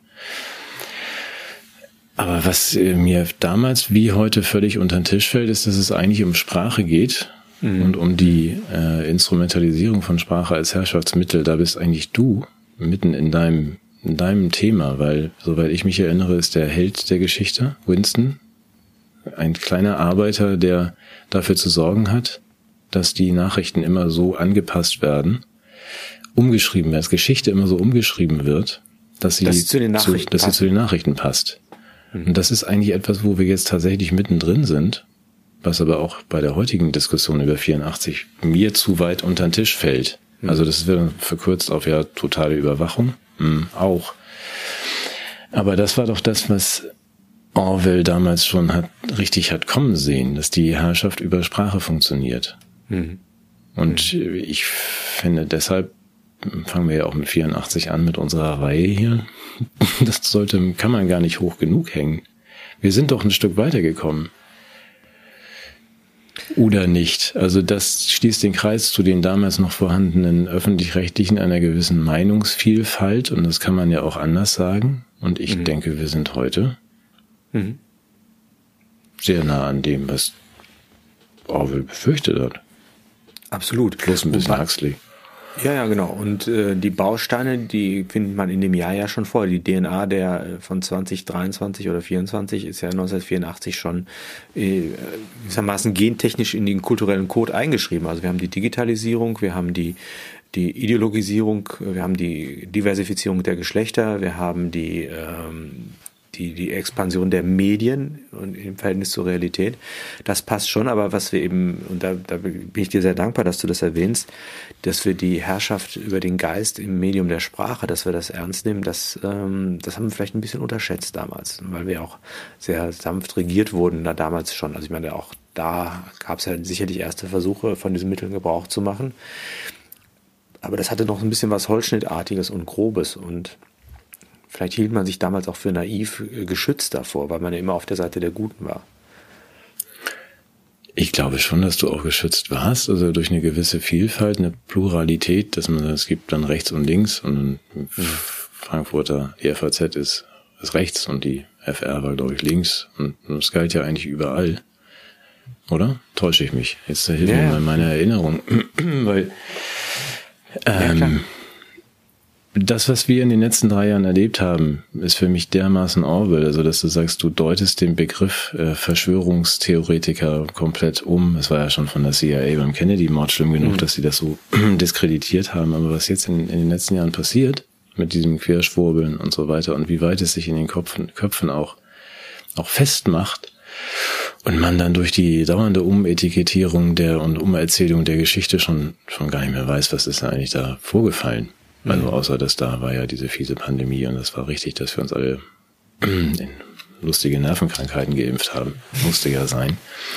Aber was mir damals wie heute völlig unter den Tisch fällt, ist, dass es eigentlich um Sprache geht mhm. und um die äh, Instrumentalisierung von Sprache als Herrschaftsmittel, da bist eigentlich du mitten in deinem, in deinem Thema, weil, soweit ich mich erinnere, ist der Held der Geschichte, Winston, ein kleiner Arbeiter, der dafür zu sorgen hat, dass die Nachrichten immer so angepasst werden, umgeschrieben wird, dass Geschichte immer so umgeschrieben wird, dass sie, dass sie zu den Nachrichten, zu, dass sie zu den Nachrichten passt. Mhm. Und das ist eigentlich etwas, wo wir jetzt tatsächlich mittendrin sind, was aber auch bei der heutigen Diskussion über vierundachtzig mir zu weit unter den Tisch fällt. Mhm. Also das wird verkürzt auf ja totale Überwachung. Mhm, auch. Aber das war doch das, was Orwell damals schon hat, richtig hat kommen sehen, dass die Herrschaft über Sprache funktioniert. Mhm. Und mhm. ich finde, deshalb fangen wir ja auch mit vierundachtzig an mit unserer Reihe hier. Das sollte, kann man gar nicht hoch genug hängen. Wir sind doch ein Stück weitergekommen. Oder nicht? Also das schließt den Kreis zu den damals noch vorhandenen öffentlich-rechtlichen einer gewissen Meinungsvielfalt, und das kann man ja auch anders sagen. Und ich mhm. denke, wir sind heute mhm. sehr nah an dem, was Orwell befürchtet hat. Absolut. Plus ein bisschen Huxley. Ja, ja, genau. Und äh, die Bausteine, die findet man in dem Jahr ja schon vor. Die D N A der äh, von zwanzig dreiundzwanzig oder vierundzwanzig ist ja neunzehnhundertvierundachtzig schon äh, gewissermaßen gentechnisch in den kulturellen Code eingeschrieben. Also wir haben die Digitalisierung, wir haben die die Ideologisierung, wir haben die Diversifizierung der Geschlechter, wir haben die ähm, die die Expansion der Medien und im Verhältnis zur Realität. Das passt schon, aber was wir eben, und da, da bin ich dir sehr dankbar, dass du das erwähnst, dass wir die Herrschaft über den Geist im Medium der Sprache, dass wir das ernst nehmen, das, ähm, das haben wir vielleicht ein bisschen unterschätzt damals, weil wir auch sehr sanft regiert wurden da damals schon. Also ich meine, auch da gab es ja sicherlich erste Versuche, von diesen Mitteln Gebrauch zu machen. Aber das hatte noch ein bisschen was Holzschnittartiges und Grobes, und vielleicht hielt man sich damals auch für naiv geschützt davor, weil man ja immer auf der Seite der Guten war. Ich glaube schon, dass du auch geschützt warst, also durch eine gewisse Vielfalt, eine Pluralität, dass man, es gibt dann rechts und links, und mhm. Frankfurter E F A Z ist, ist rechts und die F R war, glaube ich, links, und das galt ja eigentlich überall. Oder? Täusche ich mich? Jetzt hilft ja, mir mal meine Erinnerung, weil ähm, ja, das, was wir in den letzten drei Jahren erlebt haben, ist für mich dermaßen Orwell, also dass du sagst, du deutest den Begriff äh, Verschwörungstheoretiker komplett um. Es war ja schon von der C I A beim Kennedy-Mord schlimm genug, mhm. dass sie das so diskreditiert haben. Aber was jetzt in, in den letzten Jahren passiert, mit diesem Querschwurbeln und so weiter, und wie weit es sich in den Köpfen, Köpfen auch, auch festmacht, und man dann durch die dauernde Umetikettierung der und Umerzählung der Geschichte schon, schon gar nicht mehr weiß, was ist eigentlich da vorgefallen. Also außer, dass da war ja diese fiese Pandemie, und das war richtig, dass wir uns alle in lustige Nervenkrankheiten geimpft haben. Musste ja sein.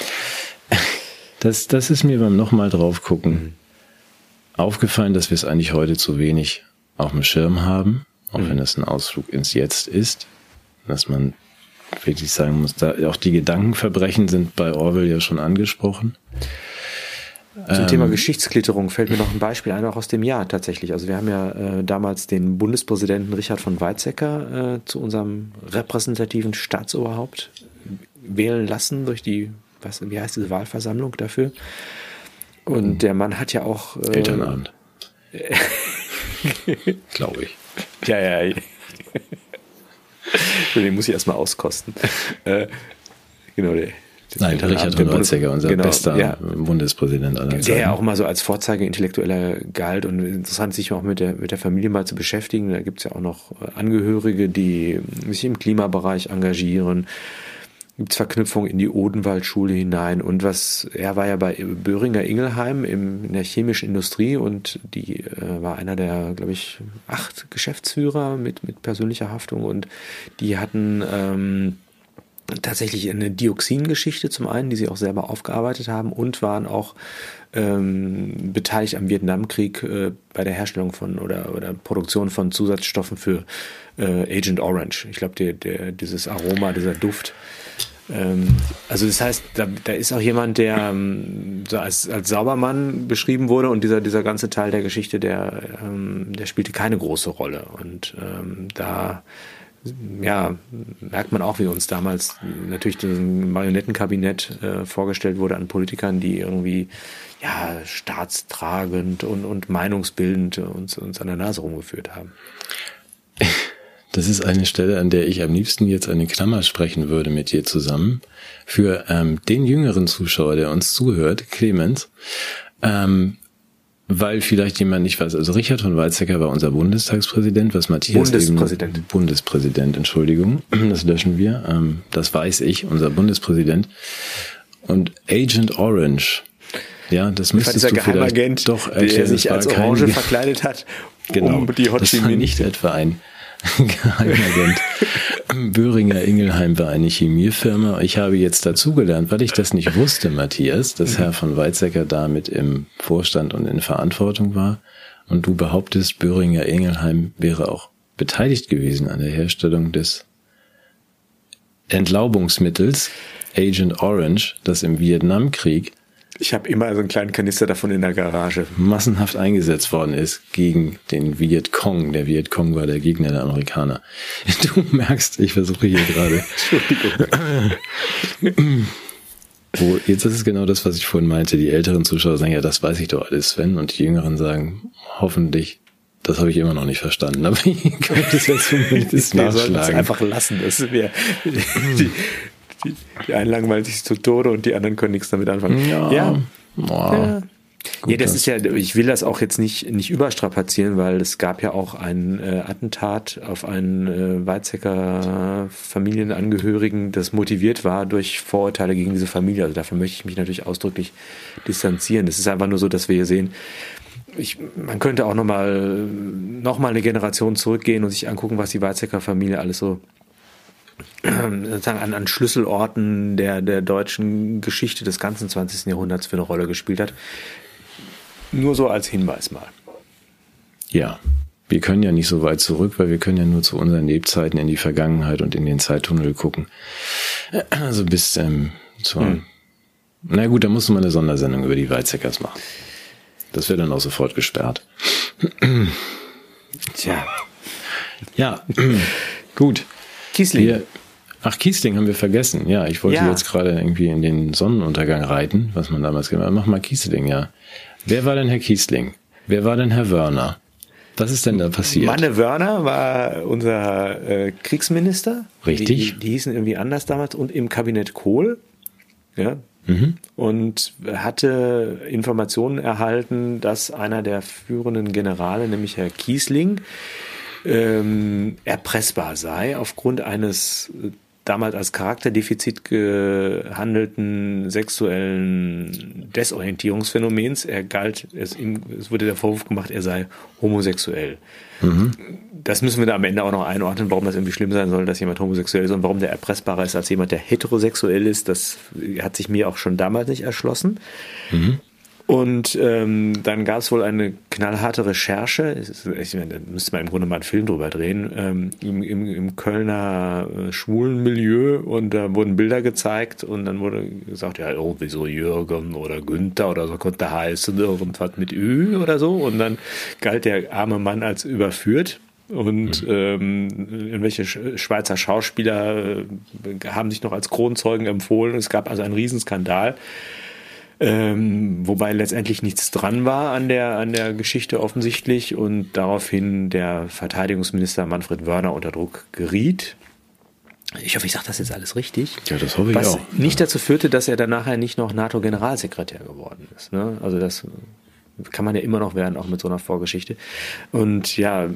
Das, das ist mir beim nochmal drauf gucken aufgefallen, dass wir es eigentlich heute zu wenig auf dem Schirm haben, auch mhm. wenn es ein Ausflug ins Jetzt ist, dass man wirklich sagen muss, da auch die Gedankenverbrechen sind bei Orwell ja schon angesprochen. Zum ähm, Thema Geschichtsklitterung fällt mir noch ein Beispiel ein, auch aus dem Jahr tatsächlich. Also wir haben ja äh, damals den Bundespräsidenten Richard von Weizsäcker äh, zu unserem repräsentativen Staatsoberhaupt wählen lassen durch die, was, wie heißt diese Wahlversammlung dafür? Und der Mann hat ja auch... Äh, Elternabend. Glaube ich. Ja, ja. Den muss ich erstmal auskosten. äh, genau, der... Nein, der Richard von Weizsäcker, unser genau, bester ja, Bundespräsident aller Zeiten. Der ja auch mal so als Vorzeige-Intellektueller galt, und interessant, sich auch mit der, mit der Familie mal zu beschäftigen. Da gibt's ja auch noch Angehörige, die sich im Klimabereich engagieren. Gibt's Verknüpfungen in die Odenwaldschule hinein. Und was, er war ja bei Böhringer Ingelheim im, in der chemischen Industrie, und die äh, war einer der, glaube ich, acht Geschäftsführer mit, mit persönlicher Haftung, und die hatten, ähm, tatsächlich eine Dioxin-Geschichte zum einen, die sie auch selber aufgearbeitet haben, und waren auch ähm, beteiligt am Vietnamkrieg äh, bei der Herstellung von oder oder Produktion von Zusatzstoffen für äh, Agent Orange. Ich glaube, der, der, dieses Aroma, dieser Duft. Ähm, also das heißt, da, da ist auch jemand, der ähm, so als, als Saubermann beschrieben wurde, und dieser dieser ganze Teil der Geschichte, der ähm, der spielte keine große Rolle. Und ähm, da ja, merkt man auch, wie uns damals natürlich ein Marionettenkabinett äh, vorgestellt wurde an Politikern, die irgendwie ja staatstragend und, und meinungsbildend uns, uns an der Nase rumgeführt haben. Das ist eine Stelle, an der ich am liebsten jetzt eine Klammer sprechen würde mit dir zusammen. Für ähm, den jüngeren Zuschauer, der uns zuhört, Clemens, ähm, weil vielleicht jemand nicht weiß, also Richard von Weizsäcker war unser Bundestagspräsident, was Matthias Bundespräsident. eben... Bundespräsident, Entschuldigung, das löschen wir, ähm, das weiß ich, unser Bundespräsident. Und Agent Orange, ja, das müsstest du vielleicht Geheimagent, doch erklären. Der sich als Orange verkleidet hat, genau, um die Ho Chi Minh... nicht etwa ein Geheimagent. Böhringer Ingelheim war eine Chemiefirma. Ich habe jetzt dazugelernt, weil ich das nicht wusste, Matthias, dass Herr von Weizsäcker damit im Vorstand und in Verantwortung war. Und du behauptest, Böhringer Ingelheim wäre auch beteiligt gewesen an der Herstellung des Entlaubungsmittels Agent Orange, das im Vietnamkrieg Ich habe immer so einen kleinen Kanister davon in der Garage. massenhaft eingesetzt worden ist gegen den Vietcong. Der Vietcong war der Gegner der Amerikaner. Du merkst, ich versuche hier gerade. Entschuldigung. Wo, jetzt ist es genau das, was ich vorhin meinte. Die älteren Zuschauer sagen, ja, das weiß ich doch alles, Sven. Und die Jüngeren sagen, hoffentlich, das habe ich immer noch nicht verstanden. Aber ich könnte es jetzt zumindest nachschlagen. Wir sollten es einfach lassen. Das ist mir... Die, Die, die einen langweilen sich zu Tode und die anderen können nichts damit anfangen. Ja. Ja. Wow. ja. Gut, nee, das, das ist ja, ich will das auch jetzt nicht, nicht überstrapazieren, weil es gab ja auch ein äh, Attentat auf einen äh, Weizsäcker Familienangehörigen, das motiviert war durch Vorurteile gegen diese Familie. Also dafür möchte ich mich natürlich ausdrücklich distanzieren. Es ist einfach nur so, dass wir hier sehen, ich, man könnte auch nochmal noch mal eine Generation zurückgehen und sich angucken, was die Weizsäcker Familie alles so sozusagen an, an Schlüsselorten der, der deutschen Geschichte des ganzen zwanzigsten Jahrhunderts für eine Rolle gespielt hat. Nur so als Hinweis mal. Ja, wir können ja nicht so weit zurück, weil wir können ja nur zu unseren Lebzeiten in die Vergangenheit und in den Zeittunnel gucken. Also bis ähm, zur... Hm. Na gut, da musst du mal eine Sondersendung über die Weizsäckers machen. Das wird dann auch sofort gesperrt. Tja. Ja, gut. Kiesling. Wir, ach, Kiesling haben wir vergessen. Ja, ich wollte ja. jetzt gerade irgendwie in den Sonnenuntergang reiten, was man damals gemacht hat. Mach mal Kiesling, ja. Wer war denn Herr Kiesling? Wer war denn Herr Wörner? Was ist denn da passiert? Manne Wörner war unser äh, Kriegsminister. Richtig. Die, die, die hießen irgendwie anders damals und im Kabinett Kohl. Ja. Mhm. Und hatte Informationen erhalten, dass einer der führenden Generale, nämlich Herr Kiesling, ähm, erpressbar sei aufgrund eines damals als Charakterdefizit gehandelten sexuellen Desorientierungsphänomens. Er galt, es, ihm, es wurde der Vorwurf gemacht, er sei homosexuell. Mhm. Das müssen wir da am Ende auch noch einordnen, warum das irgendwie schlimm sein soll, dass jemand homosexuell ist und warum der erpressbarer ist als jemand, der heterosexuell ist. Das hat sich mir auch schon damals nicht erschlossen. Mhm. Und ähm, dann gab es wohl eine knallharte Recherche, ich meine, da müsste man im Grunde mal einen Film drüber drehen, ähm, im, im, im Kölner äh, schwulen Milieu, und da wurden Bilder gezeigt und dann wurde gesagt, ja, irgendwie so Jürgen oder Günther oder so konnte heißen, irgendwas mit Ü oder so, und dann galt der arme Mann als überführt. Und mhm. ähm, irgendwelche Schweizer Schauspieler äh, haben sich noch als Kronzeugen empfohlen. Es gab also einen Riesenskandal. Ähm, wobei letztendlich nichts dran war an der an der Geschichte offensichtlich und daraufhin der Verteidigungsminister Manfred Wörner unter Druck geriet. Ich hoffe, ich sage das jetzt alles richtig. Ja, das hoffe ich was auch. Was nicht dazu führte, dass er dann nachher nicht noch NATO-Generalsekretär geworden ist. Ne? Also das kann man ja immer noch werden, auch mit so einer Vorgeschichte. Und ja,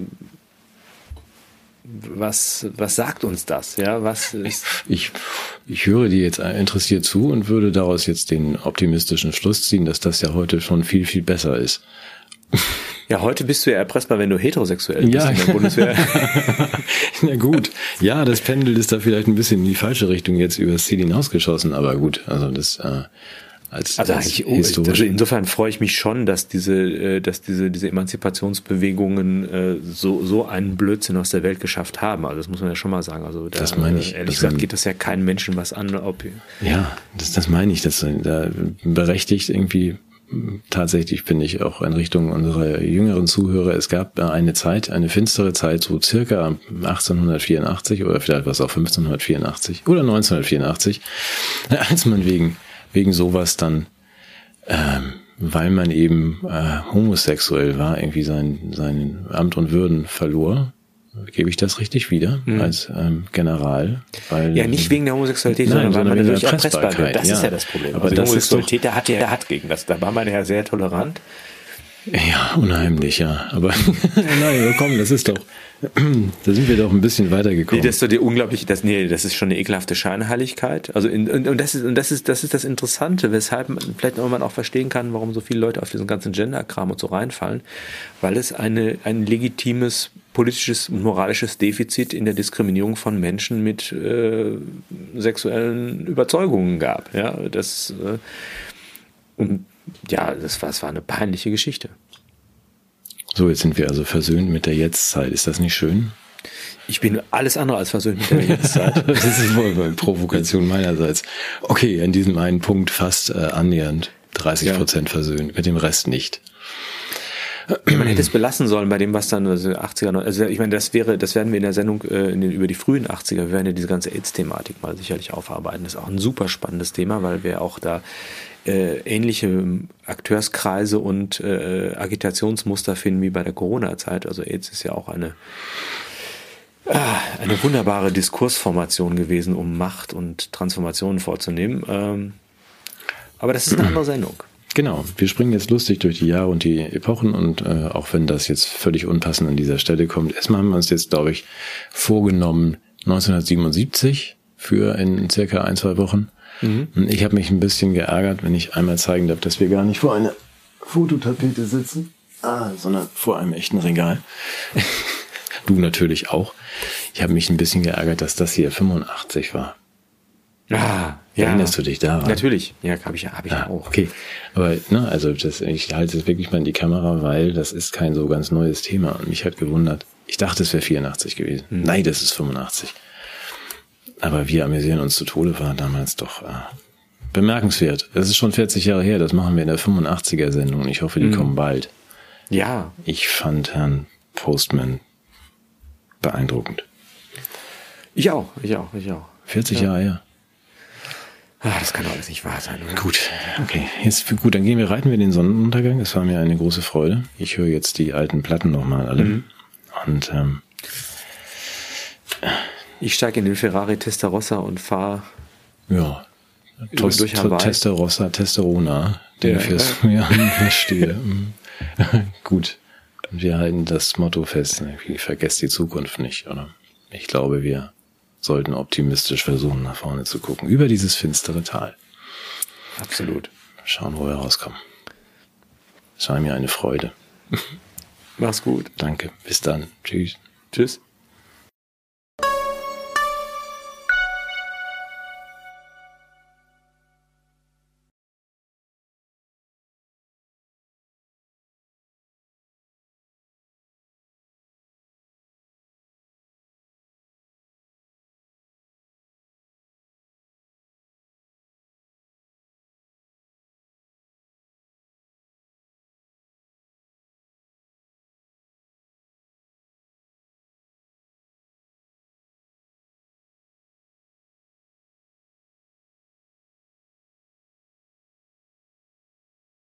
Was, was sagt uns das? Ja, was ist ich, ich höre dir jetzt interessiert zu und würde daraus jetzt den optimistischen Schluss ziehen, dass das ja heute schon viel, viel besser ist. Ja, heute bist du ja erpressbar, wenn du heterosexuell bist ja. in der Bundeswehr. Na gut. Ja, das Pendel ist da vielleicht ein bisschen in die falsche Richtung jetzt übers Ziel hinausgeschossen, aber gut, also das äh, Als, also, als eigentlich, also insofern freue ich mich schon, dass diese, dass diese, diese Emanzipationsbewegungen so, so einen Blödsinn aus der Welt geschafft haben. Also das muss man ja schon mal sagen. Also da, das meine ich. Ehrlich gesagt geht das ja keinen Menschen was an, ob. Ja, das, das meine ich. Das da berechtigt irgendwie tatsächlich bin ich auch in Richtung unserer jüngeren Zuhörer. Es gab eine Zeit, eine finstere Zeit, so circa achtzehnhundertvierundachtzig oder vielleicht was auch fünfzehnhundertvierundachtzig oder neunzehnhundertvierundachtzig, als man wegen, wegen sowas dann, ähm, weil man eben äh, homosexuell war, irgendwie sein, sein Amt und Würden verlor. Gebe ich das richtig wieder mhm. als ähm, General? Weil, ja, nicht wegen der Homosexualität, nein, sondern weil man natürlich erpressbar wird. Das ja. ist ja das Problem. Aber also die das Homosexualität, ist doch, der hat ja, der hat gegen das. Da war man ja sehr tolerant. Ja, unheimlich, ja. Aber nein, komm, das ist doch, da sind wir doch ein bisschen weitergekommen. Nee, das ist doch die unglaubliche, das, nee, das ist schon eine ekelhafte Scheinheiligkeit. Also in, und, und das ist und das ist das ist das Interessante, weshalb man vielleicht man auch verstehen kann, warum so viele Leute auf diesen ganzen Gender-Kram und so reinfallen, weil es eine ein legitimes politisches und moralisches Defizit in der Diskriminierung von Menschen mit äh, sexuellen Überzeugungen gab. Ja, das äh, und ja, das war, das war eine peinliche Geschichte. So, jetzt sind wir also versöhnt mit der Jetztzeit. Ist das nicht schön? Ich bin alles andere als versöhnt mit der Jetztzeit. Das ist wohl eine Provokation meinerseits. Okay, in diesem einen Punkt fast äh, annähernd dreißig Prozent ja. versöhnt, mit dem Rest nicht. Ja, man hätte es belassen sollen bei dem, was dann also achtziger, also ich meine, das wäre, das werden wir in der Sendung äh, in den, über die frühen achtziger, wir werden ja diese ganze AIDS-Thematik mal sicherlich aufarbeiten. Das ist auch ein super spannendes Thema, weil wir auch da äh, ähnliche Akteurskreise und äh, Agitationsmuster finden wie bei der Corona-Zeit. Also AIDS ist ja auch eine ah, eine wunderbare Diskursformation gewesen, um Macht und Transformationen vorzunehmen. Ähm, aber das ist eine andere Sendung. Genau, wir springen jetzt lustig durch die Jahre und die Epochen und äh, auch wenn das jetzt völlig unpassend an dieser Stelle kommt, erstmal haben wir uns jetzt, glaube ich, vorgenommen neunzehnhundertsiebenundsiebzig für in circa ein, zwei Wochen. Mhm. Und ich habe mich ein bisschen geärgert, wenn ich einmal zeigen darf, dass wir gar nicht vor einer Fototapete sitzen, ah, sondern vor einem echten Regal. Du natürlich auch. Ich habe mich ein bisschen geärgert, dass das hier fünfundachtzig war. Ah, ja. Erinnerst du dich daran? Natürlich, ja, habe ich, hab ich ah, auch. Okay, aber ne, also das, ich halte es wirklich mal in die Kamera, weil das ist kein so ganz neues Thema und mich hat gewundert. Ich dachte, es wäre vierundachtzig gewesen. Hm. Nein, das ist fünfundachtzig. Aber wir amüsieren uns zu Tode, war damals doch äh, bemerkenswert. Das ist schon vierzig Jahre her, das machen wir in der fünfundachtziger-Sendung und ich hoffe, die hm. kommen bald. Ja. Ich fand Herrn Postman beeindruckend. Ich auch, ich auch, ich auch. vierzig ja. Jahre her. Ah, das kann doch alles nicht wahr sein, oder? Gut, okay. Jetzt, gut, dann gehen wir, reiten wir den Sonnenuntergang. Es war mir eine große Freude. Ich höre jetzt die alten Platten nochmal alle. Mhm. Und ähm, ich steige in den Ferrari Testarossa und fahre ja, Tos, durch Hawaii. Testarossa, Testerona, den ja, fährst du ja, verstehe. Gut. Und wir halten das Motto fest, vergesst die Zukunft nicht, oder? Ich glaube, wir sollten optimistisch versuchen, nach vorne zu gucken, über dieses finstere Tal. Absolut. Schauen, wo wir rauskommen. Es war mir eine Freude. Mach's gut. Danke. Bis dann. Tschüss. Tschüss.